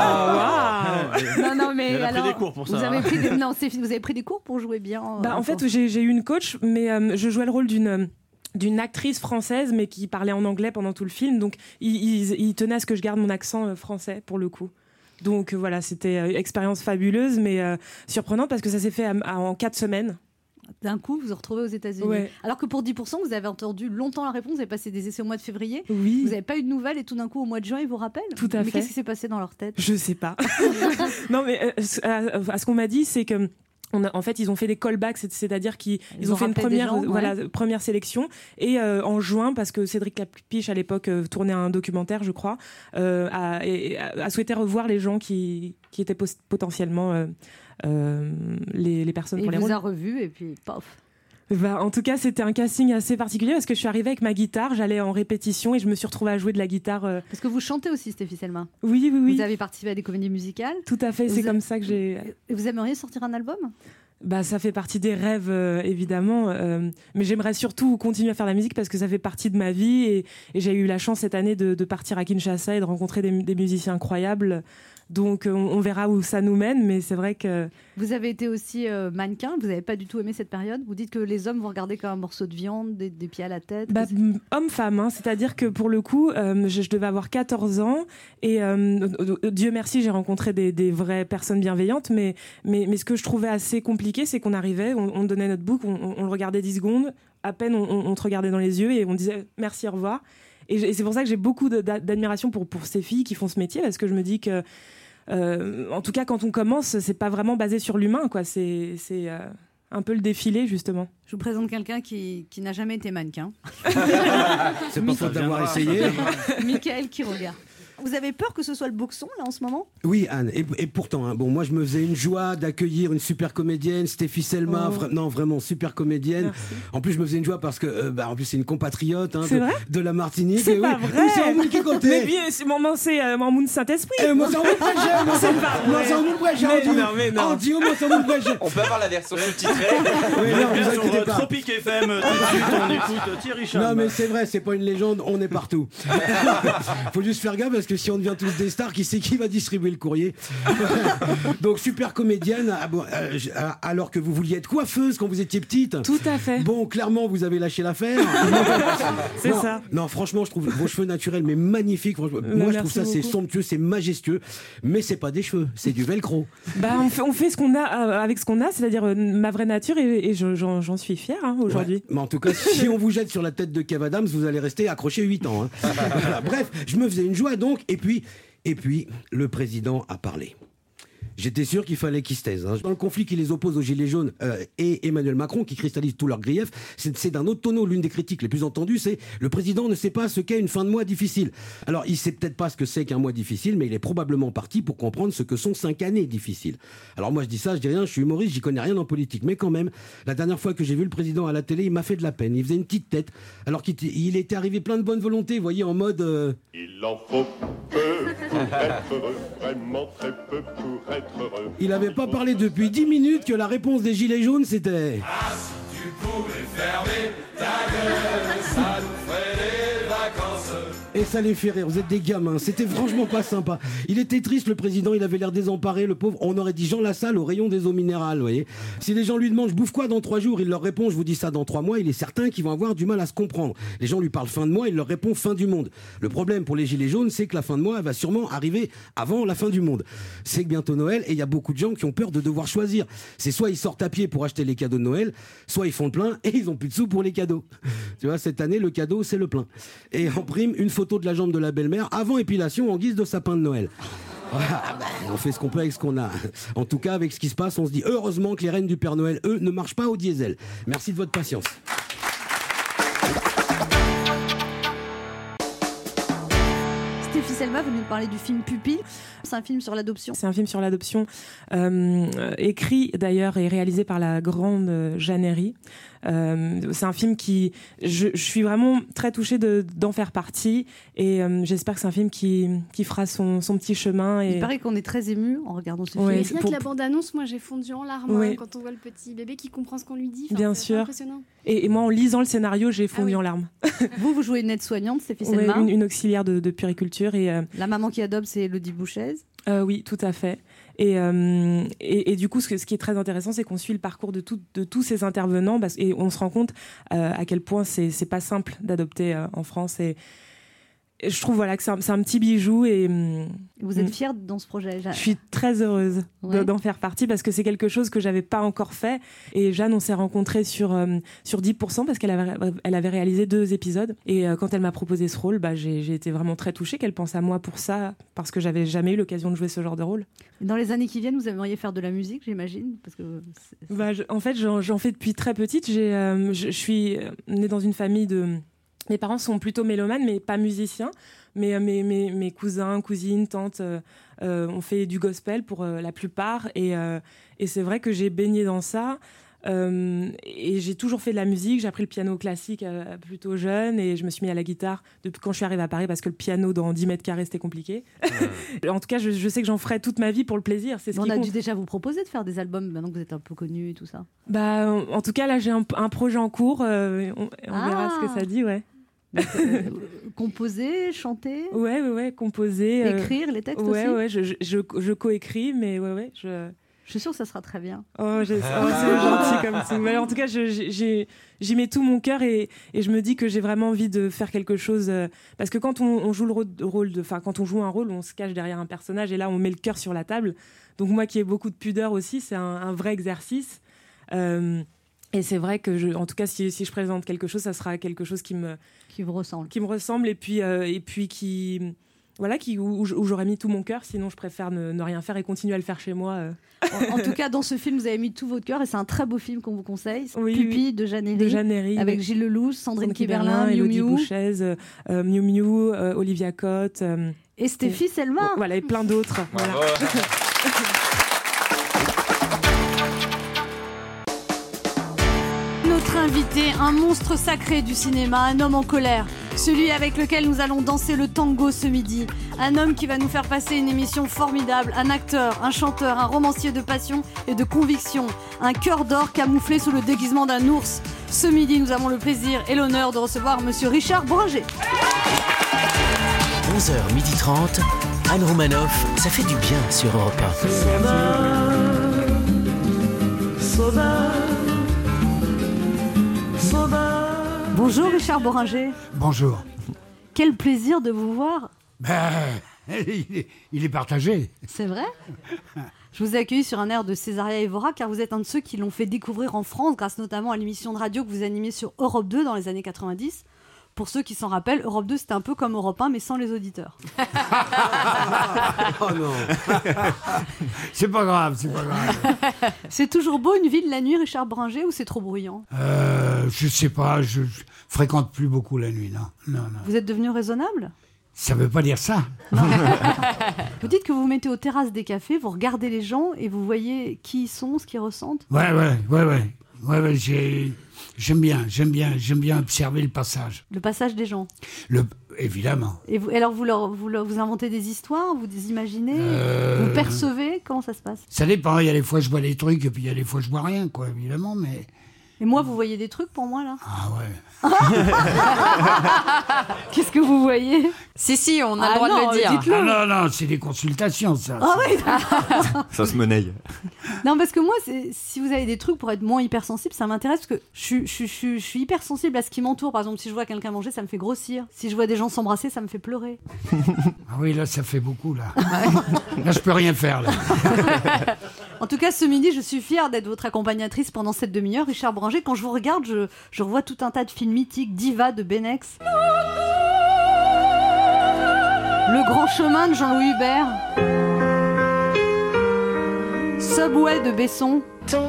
[SPEAKER 1] Non, mais
[SPEAKER 8] elle a
[SPEAKER 1] alors.
[SPEAKER 8] pris des cours pour ça.
[SPEAKER 1] Vous avez pris des cours pour jouer bien.
[SPEAKER 10] En fait, j'ai eu une coach, mais je jouais le rôle d'une actrice française mais qui parlait en anglais pendant tout le film, donc il tenait à ce que je garde mon accent français pour le coup. Donc voilà, c'était une expérience fabuleuse mais surprenante parce que ça s'est fait en 4 semaines.
[SPEAKER 1] D'un coup, vous vous retrouvez aux États-Unis.
[SPEAKER 10] Ouais.
[SPEAKER 1] Alors que pour 10%, vous avez entendu longtemps la réponse, vous avez passé des essais au mois de février,
[SPEAKER 10] oui.
[SPEAKER 1] Vous n'avez pas eu de nouvelles et tout d'un coup au mois de juin, ils vous rappellent.
[SPEAKER 10] Tout à fait.
[SPEAKER 1] Mais qu'est-ce qui s'est passé dans leur tête ?
[SPEAKER 10] Je sais pas. Non mais à ce qu'on m'a dit, c'est que en fait, ils ont fait des callbacks, c'est-à-dire qu'ils ont fait une première sélection. Et en juin, parce que Cédric Clapiche, à l'époque, tournait un documentaire, je crois, a souhaité revoir les gens qui étaient potentiellement les personnes pour les rôles.
[SPEAKER 1] Il vous a revus et puis pof.
[SPEAKER 10] En tout cas, c'était un casting assez particulier parce que je suis arrivée avec ma guitare, j'allais en répétition et je me suis retrouvée à jouer de la guitare.
[SPEAKER 1] Parce que vous chantez aussi, Stéphie Selma.
[SPEAKER 10] Oui.
[SPEAKER 1] Vous avez participé à des comédies musicales.
[SPEAKER 10] Tout à fait, c'est comme ça que j'ai...
[SPEAKER 1] Et vous aimeriez sortir un album ?
[SPEAKER 10] Ça fait partie des rêves, évidemment. Mais j'aimerais surtout continuer à faire de la musique parce que ça fait partie de ma vie. Et j'ai eu la chance cette année de partir à Kinshasa et de rencontrer des musiciens incroyables. Donc on verra où ça nous mène, mais c'est vrai que...
[SPEAKER 1] Vous avez été aussi mannequin, vous n'avez pas du tout aimé cette période. Vous dites que les hommes vous regardaient comme un morceau de viande, des pieds à la tête.
[SPEAKER 10] Homme-femme, c'est-à-dire que pour le coup, je devais avoir 14 ans et Dieu merci, j'ai rencontré des vraies personnes bienveillantes, mais ce que je trouvais assez compliqué, c'est qu'on arrivait, on donnait notre book, on le regardait 10 secondes, à peine on te regardait dans les yeux et on disait merci, au revoir. Et c'est pour ça que j'ai beaucoup d'admiration pour ces filles qui font ce métier, parce que je me dis que en tout cas quand on commence, c'est pas vraiment basé sur l'humain, quoi. C'est un peu le défilé, justement.
[SPEAKER 1] Je vous présente quelqu'un qui n'a jamais été mannequin.
[SPEAKER 9] C'est pas faute d'avoir essayé.
[SPEAKER 1] Michael Quiroga. Vous avez peur que ce soit le boxon, là, en ce moment ?
[SPEAKER 9] Oui, Anne. Et pourtant, moi, je me faisais une joie d'accueillir une super comédienne, Stéphie Selma. Non, vraiment, super comédienne. Merci. En plus, je me faisais une joie parce que, en plus, c'est une compatriote de la Martinique.
[SPEAKER 10] C'est pas vrai.
[SPEAKER 9] C'est en qui comptait.
[SPEAKER 10] Mais bien, c'est Mamoun Saint-Esprit.
[SPEAKER 9] Moi, c'est en Moune-Prêcher.
[SPEAKER 10] C'est pas vrai.
[SPEAKER 9] Moi, c'est en Moune-Prêcher.
[SPEAKER 10] Non.
[SPEAKER 9] Andio, moi, c'est en Moune-Prêcher.
[SPEAKER 5] On peut avoir la version sous-titrée.
[SPEAKER 9] Oui, non, vous inquiétez pas.
[SPEAKER 8] Tropique FM, tout de suite, on écoute Thierry Cham.
[SPEAKER 9] Non, mais c'est vrai, c'est pas une légende, on est partout. Faut juste faire gaffe parce que si on devient tous des stars, qui c'est qui va distribuer le courrier? Donc super comédienne, alors que vous vouliez être coiffeuse quand vous étiez petite.
[SPEAKER 10] Tout à fait.
[SPEAKER 9] Bon, clairement, vous avez lâché l'affaire.
[SPEAKER 10] C'est ça.
[SPEAKER 9] Non, franchement, je trouve vos cheveux naturels mais magnifiques. Moi, je trouve ça, c'est somptueux, c'est majestueux, mais c'est pas des cheveux, c'est du velcro.
[SPEAKER 10] Bah, on fait ce qu'on a avec ce qu'on a, c'est-à-dire ma vraie nature, et j'en suis fière aujourd'hui.
[SPEAKER 9] Ouais. Mais en tout cas, si on vous jette sur la tête de Kev Adams, vous allez rester accroché 8 ans. Voilà. Bref, je me faisais une joie donc, et puis, le président a parlé. J'étais sûr qu'il fallait qu'ils se taisent. Dans le conflit qui les oppose aux Gilets jaunes et Emmanuel Macron, qui cristallise tous leurs griefs, c'est d'un autre tonneau. L'une des critiques les plus entendues, c'est le président ne sait pas ce qu'est une fin de mois difficile. Alors, il sait peut-être pas ce que c'est qu'un mois difficile, mais il est probablement parti pour comprendre ce que sont 5 années difficiles. Alors moi, je dis ça, je dis rien, je suis humoriste, j'y connais rien en politique. Mais quand même, la dernière fois que j'ai vu le président à la télé, il m'a fait de la peine. Il faisait une petite tête, alors qu'il était arrivé plein de bonne volonté, vous voyez, en mode...
[SPEAKER 11] Il en faut peu pour être heureux, vraiment très peu pour être heureux.
[SPEAKER 9] Il n'avait pas parlé depuis 10 minutes que la réponse des Gilets jaunes, c'était...
[SPEAKER 11] Ah, si tu pouvais fermer ta gueule, ça nous ferait des vacances.
[SPEAKER 9] Et ça les fait rire, vous êtes des gamins, c'était franchement pas sympa. Il était triste, le président, il avait l'air désemparé, le pauvre. On aurait dit Jean Lassalle au rayon des eaux minérales, vous voyez. Si les gens lui demandent, je bouffe quoi dans 3 jours, il leur répond, je vous dis ça dans 3 mois, il est certain qu'ils vont avoir du mal à se comprendre. Les gens lui parlent fin de mois, il leur répond fin du monde. Le problème pour les Gilets jaunes, c'est que la fin de mois, elle va sûrement arriver avant la fin du monde. C'est bientôt Noël, et il y a beaucoup de gens qui ont peur de devoir choisir. C'est soit ils sortent à pied pour acheter les cadeaux de Noël, soit ils font le plein et ils ont plus de sous pour les cadeaux. Tu vois, cette année, le cadeau, c'est le plein. Et en prime, une photo de la jambe de la belle-mère avant épilation en guise de sapin de Noël. Voilà, on fait ce qu'on peut avec ce qu'on a. En tout cas, avec ce qui se passe, on se dit heureusement que les reines du Père Noël, eux, ne marchent pas au diesel. Merci de votre patience.
[SPEAKER 1] Stéphie Selma, vous nous parlez du film Pupille. C'est un film sur l'adoption.
[SPEAKER 10] C'est un film sur l'adoption, écrit d'ailleurs et réalisé par la grande Jeanne Herry. C'est un film qui... Je suis vraiment très touchée d'en faire partie, et j'espère que c'est un film qui fera son petit chemin. Et...
[SPEAKER 1] Il paraît qu'on est très ému en regardant ce film.
[SPEAKER 6] Rien que la bande-annonce, moi j'ai fondu en larmes quand on voit le petit bébé qui comprend ce qu'on lui dit.
[SPEAKER 10] Bien sûr.
[SPEAKER 6] Impressionnant.
[SPEAKER 10] Et moi, en lisant le scénario, j'ai fondu en larmes.
[SPEAKER 1] Vous jouez une aide-soignante, Stéphie Selma.
[SPEAKER 10] Une auxiliaire de puériculture. Et,
[SPEAKER 1] la maman qui adopte, c'est Elodie Bouchez.
[SPEAKER 10] Oui, tout à fait. Et du coup, ce qui est très intéressant, c'est qu'on suit le parcours de tous ces intervenants, et on se rend compte à quel point c'est pas simple d'adopter en France. Et je trouve que c'est un petit bijou. Et
[SPEAKER 1] vous êtes fière dans ce projet, Jeanne?
[SPEAKER 10] Je suis très heureuse d'en faire partie, parce que c'est quelque chose que j'avais pas encore fait. Et Jeanne, on s'est rencontrés sur 10%, parce qu'elle avait réalisé 2 épisodes. Et quand elle m'a proposé ce rôle, j'ai été vraiment très touchée qu'elle pense à moi pour ça, parce que j'avais jamais eu l'occasion de jouer ce genre de rôle.
[SPEAKER 1] Dans les années qui viennent, vous aimeriez faire de la musique, j'imagine, parce que
[SPEAKER 10] en fait, j'en fais depuis très petite. Je suis née dans une famille de... Mes parents sont plutôt mélomanes, mais pas musiciens. Mais mes cousins, cousines, tantes ont fait du gospel pour la plupart. Et c'est vrai que j'ai baigné dans ça. Et j'ai toujours fait de la musique. J'ai appris le piano classique plutôt jeune, et je me suis mis à la guitare depuis quand je suis arrivée à Paris, parce que le piano dans 10 mètres carrés, c'était compliqué. En tout cas, je sais que j'en ferai toute ma vie pour le plaisir. C'est
[SPEAKER 1] on a dû déjà vous proposer de faire des albums maintenant que vous êtes un peu connue et tout ça.
[SPEAKER 10] En tout cas, là, j'ai un projet en cours. On verra ce que ça dit, ouais.
[SPEAKER 1] Donc, composer, chanter,
[SPEAKER 10] composer,
[SPEAKER 1] écrire les textes aussi.
[SPEAKER 10] Je coécris, mais je
[SPEAKER 1] suis sûre que ça sera très bien.
[SPEAKER 10] C'est gentil comme ça. Mais en tout cas, j'y mets tout mon cœur, et je me dis que j'ai vraiment envie de faire quelque chose, parce que quand on joue quand on joue un rôle, on se cache derrière un personnage, et là on met le cœur sur la table. Donc moi qui ai beaucoup de pudeur aussi, c'est un vrai exercice. Et c'est vrai que, en tout cas, si je présente quelque chose, ça sera quelque chose qui vous ressemble, et puis où j'aurais mis tout mon cœur. Sinon, je préfère ne rien faire et continuer à le faire chez moi.
[SPEAKER 1] En tout cas, dans ce film, vous avez mis tout votre cœur, et c'est un très beau film qu'on vous conseille. Pupille de Jeanne Herry, avec Gilles Lelouch, Sandrine Kiberlin,
[SPEAKER 10] Elodie Bouchez, Miu Miu, Olivia Cotte
[SPEAKER 1] et Stéphie Selma.
[SPEAKER 10] Voilà, et plein d'autres. Voilà.
[SPEAKER 1] Notre invité, un monstre sacré du cinéma, un homme en colère, celui avec lequel nous allons danser le tango ce midi, un homme qui va nous faire passer une émission formidable, un acteur, un chanteur, un romancier de passion et de conviction, un cœur d'or camouflé sous le déguisement d'un ours. Ce midi, nous avons le plaisir et l'honneur de recevoir Monsieur Richard Boringer.
[SPEAKER 12] 11h30, Anne Romanoff, ça fait du bien sur Europe
[SPEAKER 1] 1. Bonjour Richard Boringer.
[SPEAKER 13] Bonjour.
[SPEAKER 1] Quel plaisir de vous voir.
[SPEAKER 13] Il est partagé.
[SPEAKER 1] C'est vrai. Je vous ai accueilli sur un air de Césaria Evora car vous êtes un de ceux qui l'ont fait découvrir en France grâce notamment à l'émission de radio que vous animiez sur Europe 2 dans les années 90. Pour ceux qui s'en rappellent, Europe 2 c'était un peu comme Europe 1 mais sans les auditeurs.
[SPEAKER 13] Oh non. C'est pas grave.
[SPEAKER 1] C'est toujours beau une ville la nuit, Richard Boringer, ou c'est trop bruyant?
[SPEAKER 13] Je sais pas, je fréquente plus beaucoup la nuit, non.
[SPEAKER 1] Vous êtes devenu raisonnable?
[SPEAKER 13] Ça veut pas dire ça.
[SPEAKER 1] Vous dites que vous vous mettez aux terrasses des cafés, vous regardez les gens et vous voyez qui ils sont, ce qu'ils ressentent.
[SPEAKER 13] Ouais, j'aime bien observer le passage.
[SPEAKER 1] Le passage des gens.
[SPEAKER 13] Évidemment.
[SPEAKER 1] Et vous, alors vous inventez des histoires, vous des imaginez, vous percevez, comment ça se passe?
[SPEAKER 13] Ça dépend, il y a des fois je vois des trucs et puis il y a des fois je vois rien, quoi, évidemment, mais...
[SPEAKER 1] Et moi, vous voyez des trucs pour moi, là?
[SPEAKER 13] Ah ouais.
[SPEAKER 1] Qu'est-ce que vous voyez?
[SPEAKER 14] Si, on a le droit de le dire.
[SPEAKER 1] Dites-le.
[SPEAKER 13] Non, c'est des consultations, ça.
[SPEAKER 1] Ah oui.
[SPEAKER 5] Ça se monnaie.
[SPEAKER 1] Non, parce que moi, si vous avez des trucs pour être moins hypersensible, ça m'intéresse parce que je suis hypersensible à ce qui m'entoure. Par exemple, si je vois quelqu'un manger, ça me fait grossir. Si je vois des gens s'embrasser, ça me fait pleurer.
[SPEAKER 13] Ah oui, là, ça fait beaucoup, là. Là, je peux rien faire, là.
[SPEAKER 1] En tout cas, ce midi, je suis fière d'être votre accompagnatrice pendant cette demi-heure, Richard Boringer. Quand je vous regarde, je revois tout un tas de films mythiques, Diva de Benex, Le Grand Chemin de Jean-Louis Hubert, Subway de Besson,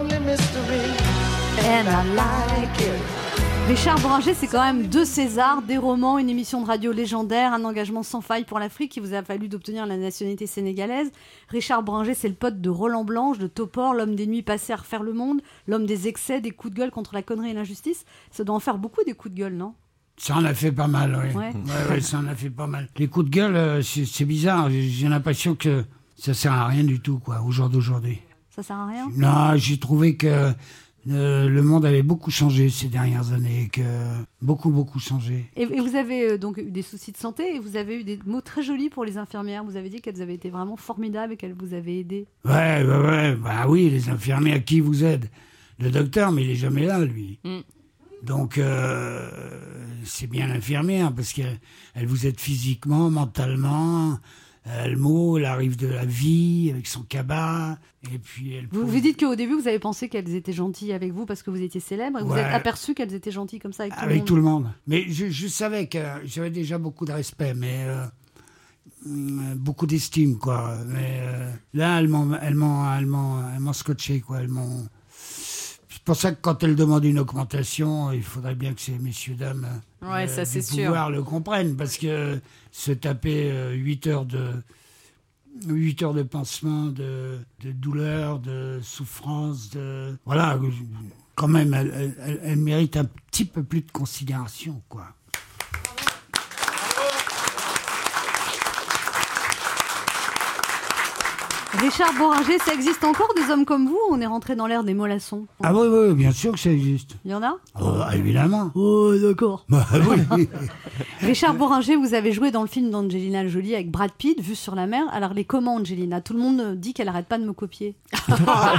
[SPEAKER 1] And I like it. Richard Boringer, c'est quand même 2 Césars, des romans, une émission de radio légendaire, un engagement sans faille pour l'Afrique qui vous a fallu d'obtenir la nationalité sénégalaise. Richard Boringer, c'est le pote de Roland Blanche, de Topor, l'homme des nuits passées à refaire le monde, l'homme des excès, des coups de gueule contre la connerie et l'injustice. Ça doit en faire beaucoup des coups de gueule, non?
[SPEAKER 13] Ça en a fait pas mal, oui. Ouais, ça en a fait pas mal. Les coups de gueule, c'est bizarre. J'ai l'impression que ça sert à rien du tout, quoi, au jour d'aujourd'hui.
[SPEAKER 1] Ça sert à rien?
[SPEAKER 13] Non, j'ai trouvé que... le monde avait beaucoup changé ces dernières années, que beaucoup changé.
[SPEAKER 1] Et vous avez donc eu des soucis de santé et vous avez eu des mots très jolis pour les infirmières. Vous avez dit qu'elles avaient été vraiment formidables et qu'elles vous avaient aidé.
[SPEAKER 13] Ouais, bah oui, les infirmières qui vous aident. Le docteur, mais il est jamais là, lui. Donc, c'est bien l'infirmière parce qu'elle vous aide physiquement, mentalement. Le mot, elle arrive de la vie avec son cabas. Et puis
[SPEAKER 1] vous dites qu'au début, vous avez pensé qu'elles étaient gentilles avec vous parce que vous étiez célèbre. Et vous êtes aperçu qu'elles étaient gentilles comme ça avec
[SPEAKER 13] tout le monde. Mais je savais que j'avais déjà beaucoup de respect, mais beaucoup d'estime, quoi. Mais là, elles m'ont scotché, quoi. C'est pour ça que quand elles demandent une augmentation, il faudrait bien que ces messieurs dames
[SPEAKER 14] ça, c'est
[SPEAKER 13] du pouvoir le comprennent, parce que se taper 8 heures de pansement, de douleur, de souffrance, voilà, quand même, elle mérite un petit peu plus de considération, quoi.
[SPEAKER 1] Richard Boringer, ça existe encore des hommes comme vous? On est rentré dans l'ère des mollassons.
[SPEAKER 13] Ah oui, bien sûr que ça existe.
[SPEAKER 1] Il y en a?
[SPEAKER 13] Évidemment.
[SPEAKER 1] Oh, d'accord.
[SPEAKER 13] Bah oui.
[SPEAKER 1] Richard Boringer, vous avez joué dans le film d'Angelina Jolie avec Brad Pitt, Vue sur la mer. Alors, les comment, Angelina? Tout le monde dit qu'elle arrête pas de me copier.
[SPEAKER 5] Non.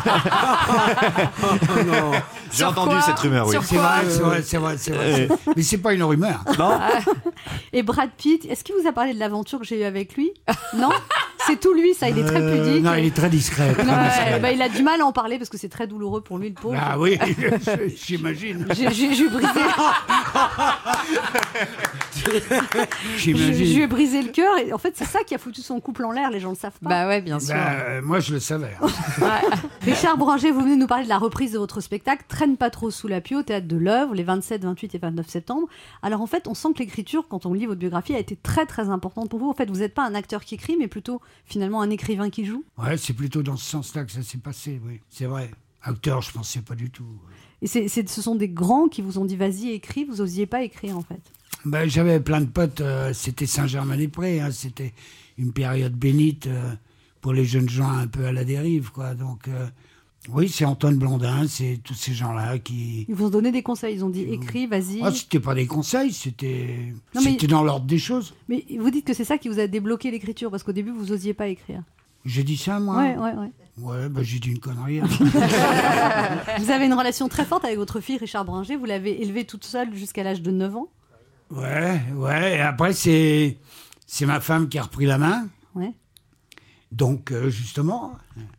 [SPEAKER 5] J'ai entendu cette rumeur, oui.
[SPEAKER 13] C'est vrai. Mais c'est pas une rumeur.
[SPEAKER 5] Non.
[SPEAKER 1] Et Brad Pitt, est-ce qu'il vous a parlé de l'aventure que j'ai eue avec lui? Non? C'est tout lui, ça, il est très pudique.
[SPEAKER 13] Non, il est très discret.
[SPEAKER 1] Bah, il a du mal à en parler parce que c'est très douloureux pour lui, le pauvre.
[SPEAKER 13] Ah oui, j'imagine.
[SPEAKER 1] J'ai brisé. Je lui ai brisé le cœur et en fait c'est ça qui a foutu son couple en l'air, les gens le savent pas.
[SPEAKER 14] Bah ouais, bien sûr.
[SPEAKER 13] Moi je le savais.
[SPEAKER 1] Richard Boringer, vous venez nous parler de la reprise de votre spectacle Traîne pas trop sous la pluie au Théâtre de l'Œuvre les 27, 28 et 29 septembre. Alors en fait on sent que l'écriture, quand on lit votre biographie, a été très très importante pour vous. En fait vous n'êtes pas un acteur qui écrit mais plutôt finalement un écrivain qui joue.
[SPEAKER 13] Ouais, c'est plutôt dans ce sens-là que ça s'est passé, oui. C'est vrai. Acteur, je pensais pas du tout.
[SPEAKER 1] Et ce sont des grands qui vous ont dit vas-y écris, vous osiez pas écrire en fait.
[SPEAKER 13] Ben, j'avais plein de potes, c'était Saint-Germain-des-Prés, hein, c'était une période bénite pour les jeunes gens un peu à la dérive, quoi. Donc Oui, c'est Antoine Blondin, c'est tous ces gens-là qui...
[SPEAKER 1] Ils vous ont donné des conseils, ils ont dit écris, vas-y.
[SPEAKER 13] Ah, c'était pas des conseils, c'était
[SPEAKER 1] Non, mais-
[SPEAKER 13] dans l'ordre des choses.
[SPEAKER 1] Mais vous dites que c'est ça qui vous a débloqué l'écriture, parce qu'au début, vous osiez pas écrire.
[SPEAKER 13] J'ai dit ça, moi?
[SPEAKER 1] Ouais.
[SPEAKER 13] Ouais, bah j'ai dit une connerie.
[SPEAKER 1] Vous avez une relation très forte avec votre fille, Richard Bringer. Vous l'avez élevée toute seule jusqu'à l'âge de 9 ans.
[SPEAKER 13] Ouais. Et après, c'est ma femme qui a repris la main.
[SPEAKER 1] Ouais.
[SPEAKER 13] Donc, justement...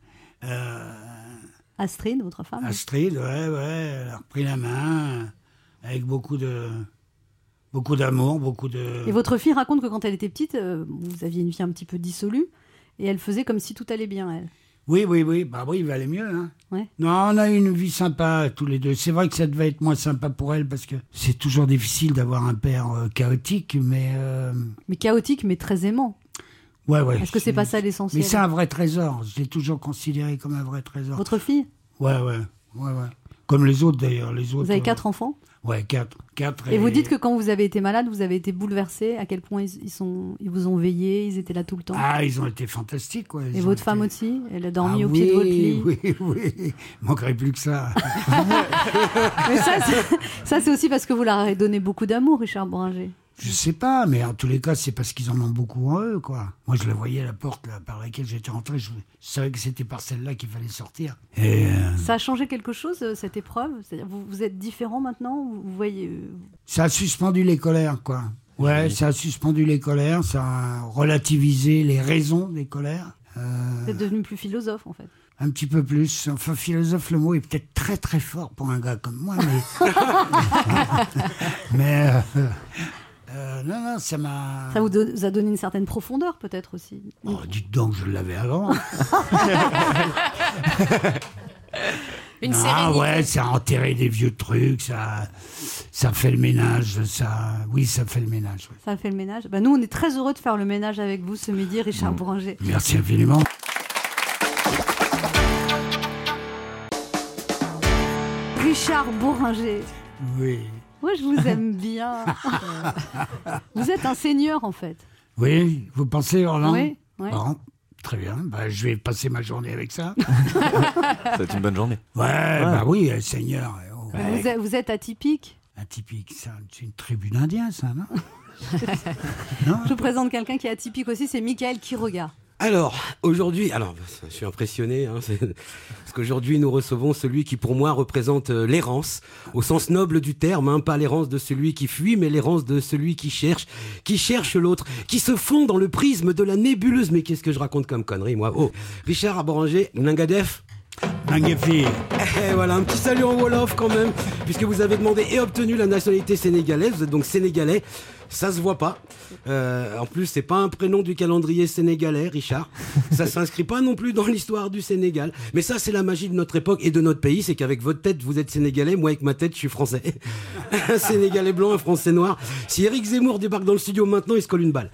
[SPEAKER 1] Astrid, votre femme.
[SPEAKER 13] Astrid, ouais, elle a repris la main avec beaucoup d'amour, beaucoup de...
[SPEAKER 1] Et votre fille raconte que quand elle était petite, vous aviez une vie un petit peu dissolue, et elle faisait comme si tout allait bien, elle.
[SPEAKER 13] Oui, bah oui, il valait mieux. Hein.
[SPEAKER 1] Ouais.
[SPEAKER 13] Non, on a eu une vie sympa tous les deux. C'est vrai que ça devait être moins sympa pour elle parce que c'est toujours difficile d'avoir un père chaotique, mais...
[SPEAKER 1] Mais chaotique, mais très aimant.
[SPEAKER 13] Ouais.
[SPEAKER 1] Est-ce que c'est pas ça l'essentiel?
[SPEAKER 13] Mais c'est un vrai trésor. Je l'ai toujours considéré comme un vrai trésor.
[SPEAKER 1] Votre fille?
[SPEAKER 13] Ouais. Comme les autres d'ailleurs.
[SPEAKER 1] Vous avez 4 enfants?
[SPEAKER 13] Ouais, 4.
[SPEAKER 1] Et vous dites que quand vous avez été malade, vous avez été bouleversé. À quel point ils vous ont veillé, ils étaient là tout le temps.
[SPEAKER 13] Ah, ils ont été fantastiques. Ouais.
[SPEAKER 1] Et votre femme aussi? Elle a dormi au pied de votre lit?
[SPEAKER 13] Oui. Il manquerait plus que ça.
[SPEAKER 1] Mais ça, c'est aussi parce que vous leur avez donné beaucoup d'amour, Richard Bringer.
[SPEAKER 13] Je sais pas, mais en tous les cas, c'est parce qu'ils en ont beaucoup en eux, quoi. Moi, je la voyais à la porte là, par laquelle j'étais rentré. Je savais que c'était par celle-là qu'il fallait sortir. Et
[SPEAKER 1] ça a changé quelque chose, cette épreuve? C'est-à-dire, vous êtes différent maintenant? Vous voyez...
[SPEAKER 13] Ça a suspendu les colères, quoi. Ouais, ça a suspendu les colères, ça a relativisé les raisons des colères.
[SPEAKER 1] Vous êtes devenu plus philosophe, en fait.
[SPEAKER 13] Un petit peu plus. Enfin, philosophe, le mot est peut-être très très fort pour un gars comme moi, mais... non, ça m'a...
[SPEAKER 1] Ça vous a donné une certaine profondeur, peut-être, aussi.
[SPEAKER 13] Oh, dites donc, je l'avais avant.
[SPEAKER 14] Une sérénité.
[SPEAKER 13] Ouais, ça a enterré des vieux trucs, ça fait le ménage, Oui, ça fait le ménage. Ouais.
[SPEAKER 1] Ça fait le ménage. Nous, on est très heureux de faire le ménage avec vous ce midi, Richard Bringer.
[SPEAKER 13] Merci infiniment.
[SPEAKER 1] Richard Bringer.
[SPEAKER 13] Oui.
[SPEAKER 1] Moi, je vous aime bien. Vous êtes un seigneur, en fait.
[SPEAKER 13] Oui, vous pensez, Orlan?
[SPEAKER 1] Oui.
[SPEAKER 13] Bon, très bien. Je vais passer ma journée avec ça.
[SPEAKER 5] C'est une bonne journée.
[SPEAKER 13] Ouais. Oui, seigneur. Oh.
[SPEAKER 1] Vous êtes atypique.
[SPEAKER 13] Atypique, c'est une tribu d'Indiens, ça, non?
[SPEAKER 1] Je vous présente quelqu'un qui est atypique aussi, c'est Michael Quiroga.
[SPEAKER 9] Alors, aujourd'hui, je suis impressionné, parce qu'aujourd'hui, nous recevons celui qui, pour moi, représente l'errance, au sens noble du terme, pas l'errance de celui qui fuit, mais l'errance de celui qui cherche l'autre, qui se fond dans le prisme de la nébuleuse. Mais qu'est-ce que je raconte comme connerie, moi? Oh, Richard Bringer, Nangadef.
[SPEAKER 13] Nangefi.
[SPEAKER 9] Et voilà, un petit salut en Wolof quand même, puisque vous avez demandé et obtenu la nationalité sénégalaise, vous êtes donc sénégalais. Ça se voit pas. En plus, c'est pas un prénom du calendrier sénégalais, Richard. Ça s'inscrit pas non plus dans l'histoire du Sénégal. Mais ça, c'est la magie de notre époque et de notre pays, c'est qu'avec votre tête, vous êtes sénégalais. Moi, avec ma tête, je suis français. Un Sénégalais blanc, un Français noir. Si Éric Zemmour débarque dans le studio maintenant, il se colle une balle.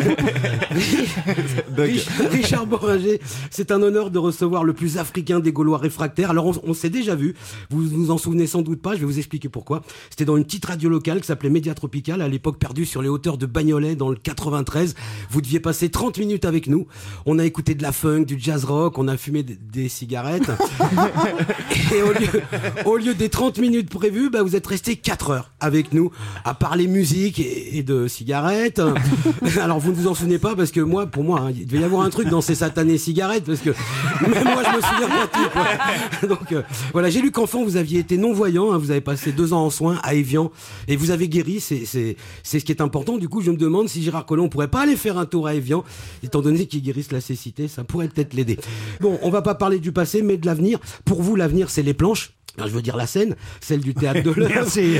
[SPEAKER 9] Richard Bringer, c'est un honneur de recevoir le plus africain des Gaulois réfractaires. Alors, on s'est déjà vu. Vous vous en souvenez sans doute pas. Je vais vous expliquer pourquoi. C'était dans une petite radio locale qui s'appelait Média Tropical, à l'époque perdue sur les hauteurs de Bagnolet dans le 93. Vous deviez passer 30 minutes avec nous. On a écouté de la funk, du jazz rock, on a fumé des cigarettes. Et au lieu des 30 minutes prévues, vous êtes resté 4 heures avec nous à parler musique et de cigarettes. Alors vous ne vous en souvenez pas parce que pour moi, il devait y avoir un truc dans ces satanées cigarettes parce que même moi je me souviens pas de tout, quoi. Donc voilà, j'ai lu qu'enfant vous aviez été non-voyant, vous avez passé 2 ans en soins à Évian et vous avez guéri, c'est ce qui est important. Du coup, je me demande si Gérard Collomb pourrait pas aller faire un tour à Évian, étant donné qu'il guérisse la cécité, ça pourrait peut-être l'aider. Bon, on va pas parler du passé, mais de l'avenir. Pour vous, l'avenir, c'est les planches. Je veux dire la scène, celle du théâtre de l'œuvre.
[SPEAKER 13] Merci.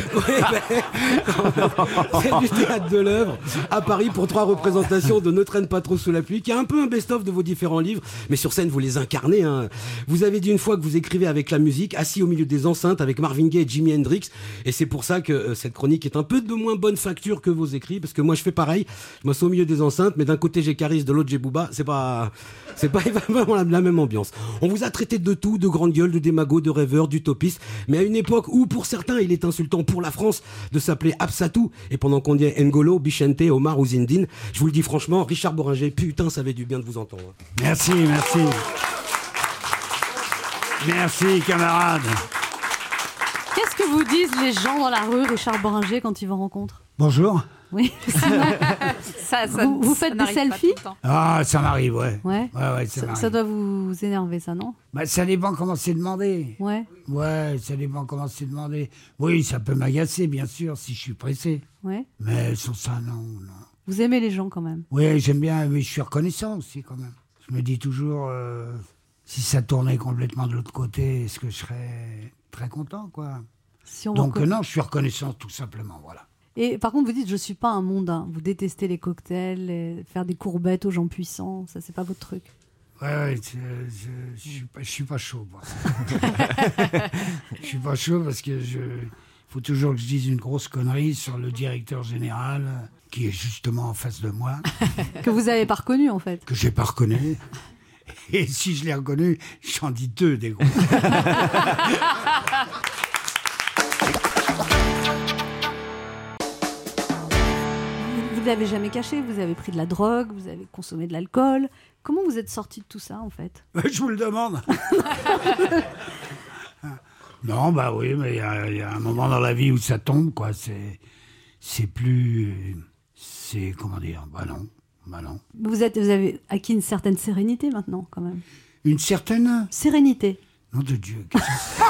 [SPEAKER 9] Celle du théâtre de l'œuvre à Paris pour 3 représentations de Ne traîne pas trop sous la pluie, qui est un peu un best-of de vos différents livres, mais sur scène vous les incarnez. Vous avez dit une fois que vous écrivez avec la musique, assis au milieu des enceintes avec Marvin Gaye et Jimi Hendrix, et c'est pour ça que cette chronique est un peu de moins bonne facture que vos écrits, parce que moi je fais pareil, je m'assois au milieu des enceintes, mais d'un côté j'ai Caris, de l'autre j'ai Booba, c'est pas vraiment la même ambiance. On vous a traité de tout, de grande gueule, de démago, de rêveur, d'utopiste, mais à une époque où pour certains il est insultant pour la France de s'appeler Absatou, et pendant qu'on dit N'Golo, Bichente, Omar ou Zindine, je vous le dis franchement, Richard Bringer, putain ça fait du bien de vous entendre.
[SPEAKER 13] Merci. Merci, camarade.
[SPEAKER 1] Qu'est-ce que vous disent les gens dans la rue, Richard Boringer, quand ils vous rencontrent?
[SPEAKER 13] Bonjour.
[SPEAKER 1] Oui. Vous faites des selfies?
[SPEAKER 13] Ah, ça m'arrive, ouais.
[SPEAKER 1] Ouais.
[SPEAKER 13] Ça m'arrive.
[SPEAKER 1] Ça doit vous énerver, ça, non?
[SPEAKER 13] Bah, ça dépend comment c'est demandé.
[SPEAKER 1] Ouais.
[SPEAKER 13] Ouais, ça dépend comment c'est demandé. Oui, ça peut m'agacer, bien sûr, si je suis pressé.
[SPEAKER 1] Ouais.
[SPEAKER 13] Mais sans ça, non.
[SPEAKER 1] Vous aimez les gens, quand même?
[SPEAKER 13] Oui, j'aime bien, mais je suis reconnaissant aussi, quand même. Je me dis toujours, si ça tournait complètement de l'autre côté, est-ce que je serais très content, quoi. Donc, non, je suis reconnaissant, tout simplement, voilà.
[SPEAKER 1] Et par contre, vous dites, je suis pas un mondain. Vous détestez les cocktails, faire des courbettes aux gens puissants. Ça, c'est pas votre truc.
[SPEAKER 13] Ouais, je suis pas chaud, moi. Je suis pas chaud parce que faut toujours que je dise une grosse connerie sur le directeur général qui est justement en face de moi.
[SPEAKER 1] Que vous avez pas reconnu, en fait.
[SPEAKER 13] Que j'ai pas reconnu. Et si je l'ai reconnu, j'en dis 2 des gros.
[SPEAKER 1] Vous ne l'avez jamais caché, vous avez pris de la drogue, vous avez consommé de l'alcool. Comment vous êtes sorti de tout ça, en fait?
[SPEAKER 13] Je vous le demande. Non, bah oui, mais il y a un moment dans la vie où ça tombe, quoi. C'est plus... C'est... Comment dire? Bah non.
[SPEAKER 1] Vous avez acquis une certaine sérénité, maintenant, quand même.
[SPEAKER 13] Une certaine...
[SPEAKER 1] Sérénité.
[SPEAKER 13] Nom de Dieu, qu'est-ce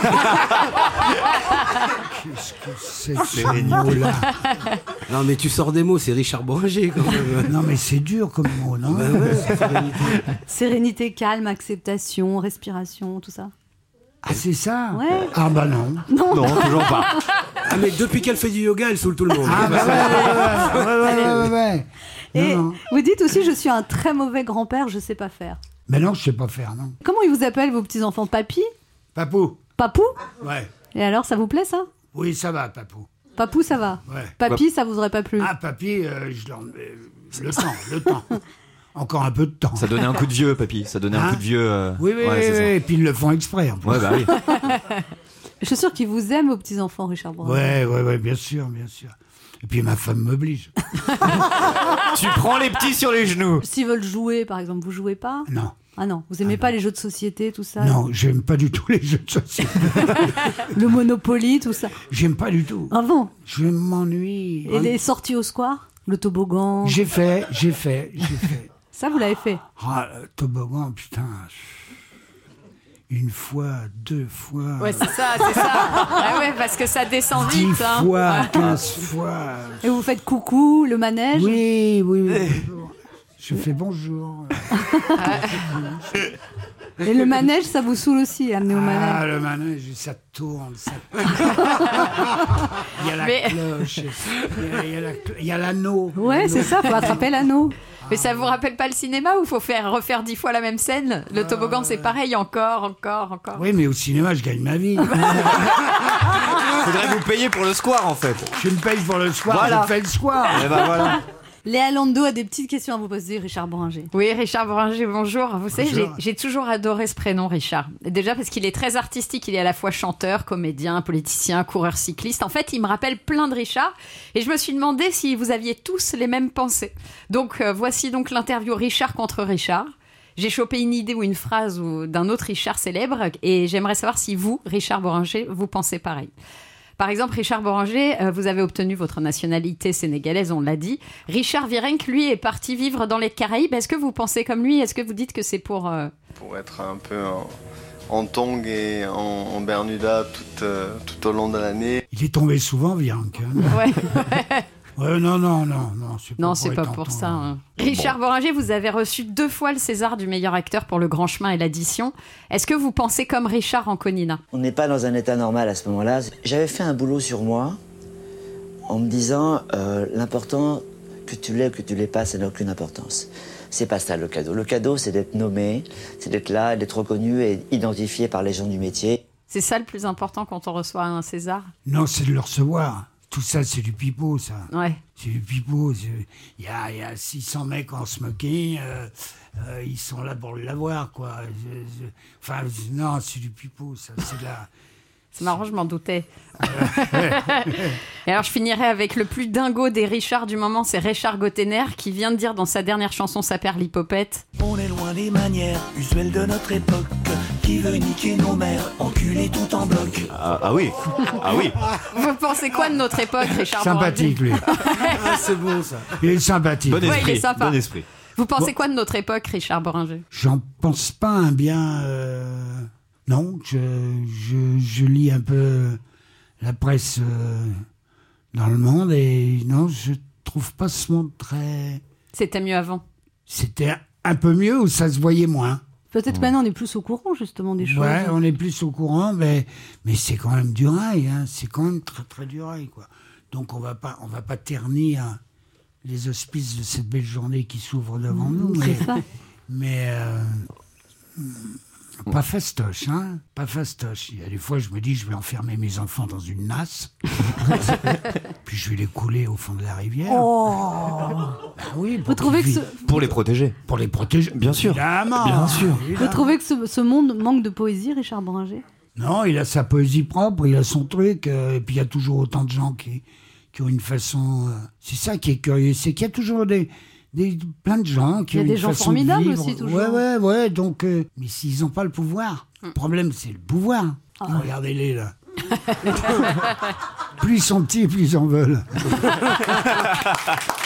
[SPEAKER 13] que c'est que ce mot-là?
[SPEAKER 9] Non, mais tu sors des mots, c'est Richard Boringer, quand même.
[SPEAKER 13] Non, mais c'est dur comme mot, non?
[SPEAKER 1] Sérénité, calme, acceptation, respiration, tout ça.
[SPEAKER 13] Ah, c'est ça?
[SPEAKER 1] Ouais.
[SPEAKER 13] Ah, bah non.
[SPEAKER 1] Non,
[SPEAKER 5] toujours pas.
[SPEAKER 9] Ah, mais depuis qu'elle fait du yoga, elle saoule tout le monde.
[SPEAKER 13] Ah, bah ouais.
[SPEAKER 1] Et
[SPEAKER 13] Non.
[SPEAKER 1] vous dites aussi, je suis un très mauvais grand-père, je sais pas faire.
[SPEAKER 13] Mais non, je sais pas faire, non.
[SPEAKER 1] Comment ils vous appellent, vos petits-enfants? Papy?
[SPEAKER 13] Papou.
[SPEAKER 1] Papou?
[SPEAKER 13] Ouais.
[SPEAKER 1] Et alors, ça vous plaît, ça?
[SPEAKER 13] Oui, ça va, Papou.
[SPEAKER 1] Papou, ça va?
[SPEAKER 13] Ouais.
[SPEAKER 1] Papy, ça vous aurait pas plu?
[SPEAKER 13] Ah, papy, le temps. Encore un peu de temps.
[SPEAKER 5] Ça donnait un coup de vieux, papy. Ça donnait un coup de vieux.
[SPEAKER 13] Oui,
[SPEAKER 5] c'est ça.
[SPEAKER 13] et puis ils le font exprès. En plus.
[SPEAKER 5] Ouais, bah oui.
[SPEAKER 1] Je suis sûre qu'ils vous aiment, vos petits-enfants, Richard Boringer.
[SPEAKER 13] Ouais, bien sûr. Et puis ma femme m'oblige.
[SPEAKER 5] Tu prends les petits sur les genoux.
[SPEAKER 1] S'ils veulent jouer, par exemple, vous jouez pas?
[SPEAKER 13] Non.
[SPEAKER 1] Ah non, vous aimez pas les jeux de société, tout ça?
[SPEAKER 13] Non, j'aime pas du tout les jeux de société.
[SPEAKER 1] Le Monopoly, tout ça?
[SPEAKER 13] J'aime pas du tout.
[SPEAKER 1] Ah bon?
[SPEAKER 13] Je m'ennuie.
[SPEAKER 1] Et les sorties au square? Le toboggan?
[SPEAKER 13] J'ai fait.
[SPEAKER 1] Ça, vous l'avez fait?
[SPEAKER 13] Ah, le toboggan, putain. Une fois, 2 fois.
[SPEAKER 14] Ouais, c'est ça. Ouais, parce que ça descend
[SPEAKER 13] 10
[SPEAKER 14] vite. Hein.
[SPEAKER 13] fois, 15 fois.
[SPEAKER 1] Et vous faites coucou, le manège?
[SPEAKER 13] Oui. Je fais bonjour.
[SPEAKER 1] Et le manège, ça vous saoule aussi, amener au manège?
[SPEAKER 13] Ah, le manège, ça tourne. Il y a la cloche, il y a l'anneau.
[SPEAKER 1] Ouais, c'est ça, faut attraper l'anneau.
[SPEAKER 14] Mais ça vous rappelle pas le cinéma où il faut refaire 10 fois la même scène? Le toboggan, c'est pareil, encore.
[SPEAKER 13] Oui, mais au cinéma, je gagne ma vie.
[SPEAKER 5] Faudrait vous payer pour le square, en fait.
[SPEAKER 13] Je me paye pour le square,
[SPEAKER 5] Voilà.
[SPEAKER 13] je fais le square.
[SPEAKER 5] Et ben voilà.
[SPEAKER 1] Léa Lando a des petites questions à vous poser, Richard Boringer.
[SPEAKER 14] Oui, Richard Boringer, bonjour. Vous savez,
[SPEAKER 13] Bonjour.
[SPEAKER 14] j'ai toujours adoré ce prénom, Richard. Déjà parce qu'il est très artistique, il est à la fois chanteur, comédien, politicien, coureur cycliste. En fait, il me rappelle plein de Richard. Et je me suis demandé si vous aviez tous les mêmes pensées. Donc, voici donc l'interview Richard contre Richard. J'ai chopé une idée ou une phrase d'un autre Richard célèbre et j'aimerais savoir si vous, Richard Boringer, vous pensez pareil. Par exemple, Richard Boringer, vous avez obtenu votre nationalité sénégalaise, on l'a dit. Richard Virenque, lui, est parti vivre dans les Caraïbes. Est-ce que vous pensez comme lui? Est-ce que vous dites que c'est pour...
[SPEAKER 15] Pour être un peu en tongs et en Bermuda tout au long de l'année.
[SPEAKER 13] Il est tombé souvent, Virenque.
[SPEAKER 14] Ouais.
[SPEAKER 13] Non.
[SPEAKER 14] Non, c'est pas pour ça. Hein. Richard Boringer, vous avez reçu 2 fois le César du meilleur acteur pour Le Grand Chemin et l'Addition. Est-ce que vous pensez comme Richard Anconina?
[SPEAKER 16] On n'est pas dans un état normal à ce moment-là. J'avais fait un boulot sur moi en me disant l'important, que tu l'aies ou que tu l'aies pas, ça n'a aucune importance. C'est pas ça le cadeau. Le cadeau, c'est d'être nommé, c'est d'être là, d'être reconnu et identifié par les gens du métier.
[SPEAKER 14] C'est ça le plus important quand on reçoit un César?
[SPEAKER 13] Non, c'est de le recevoir. Tout ça, c'est du pipeau, ça.
[SPEAKER 14] Ouais.
[SPEAKER 13] C'est du pipeau. Il y a 600 mecs en smoking, ils sont là pour l'avoir, quoi. Enfin, non, c'est du pipeau, ça. C'est de la...
[SPEAKER 14] C'est marrant, je m'en doutais. Et alors, je finirai avec le plus dingo des Richard du moment, c'est Richard Gottener, qui vient de dire dans sa dernière chanson, sa perle l'hypopète.
[SPEAKER 17] On est loin des manières usuelles de notre époque, qui qui veut niquer nos mères, enculer tout en bloc.
[SPEAKER 5] Ah oui. Ah oui.
[SPEAKER 14] Vous pensez quoi de notre époque, Richard
[SPEAKER 13] Sympathique, lui.
[SPEAKER 9] Ah, c'est bon ça.
[SPEAKER 13] Il est sympathique.
[SPEAKER 5] Bon
[SPEAKER 14] Ouais,
[SPEAKER 5] esprit.
[SPEAKER 14] il est sympa.
[SPEAKER 5] Bon esprit.
[SPEAKER 14] Vous pensez quoi de notre époque, Richard Boringer?
[SPEAKER 13] J'en pense pas un bien. Non, je lis un peu la presse dans le monde et non, je trouve pas ce monde très.
[SPEAKER 14] C'était mieux avant.
[SPEAKER 13] C'était un peu mieux ou ça se voyait moins.
[SPEAKER 1] Peut-être que maintenant on est plus au courant justement des choses.
[SPEAKER 13] Ouais, on est plus au courant, mais c'est quand même du rail, hein. C'est quand même très très du rail, quoi. Donc on va pas ternir les auspices de cette belle journée qui s'ouvre devant nous.
[SPEAKER 1] C'est ça.
[SPEAKER 13] Mais pas fastoche, hein. Pas fastoche. Il y a des fois, je me dis, je vais enfermer mes enfants dans une nasse, puis je vais les couler au fond de la rivière. Ben oui,
[SPEAKER 1] Vous trouvez que
[SPEAKER 5] Pour les protéger.
[SPEAKER 13] Pour les protéger,
[SPEAKER 5] bien sûr.
[SPEAKER 13] Évidemment.
[SPEAKER 5] Bien sûr.
[SPEAKER 1] Vous trouvez que ce monde manque de poésie, Richard Boringer?
[SPEAKER 13] Non, il a sa poésie propre, il a son truc, et puis il y a toujours autant de gens qui ont une façon. C'est ça qui est curieux, c'est qu'il y a toujours plein de gens qui ont une façon de vivre. Il y a des gens formidables aussi, toujours. Ouais, donc. Mais s'ils n'ont pas le pouvoir, le problème, c'est le pouvoir. Regardez-les, là. Plus ils sont petits, plus ils en veulent.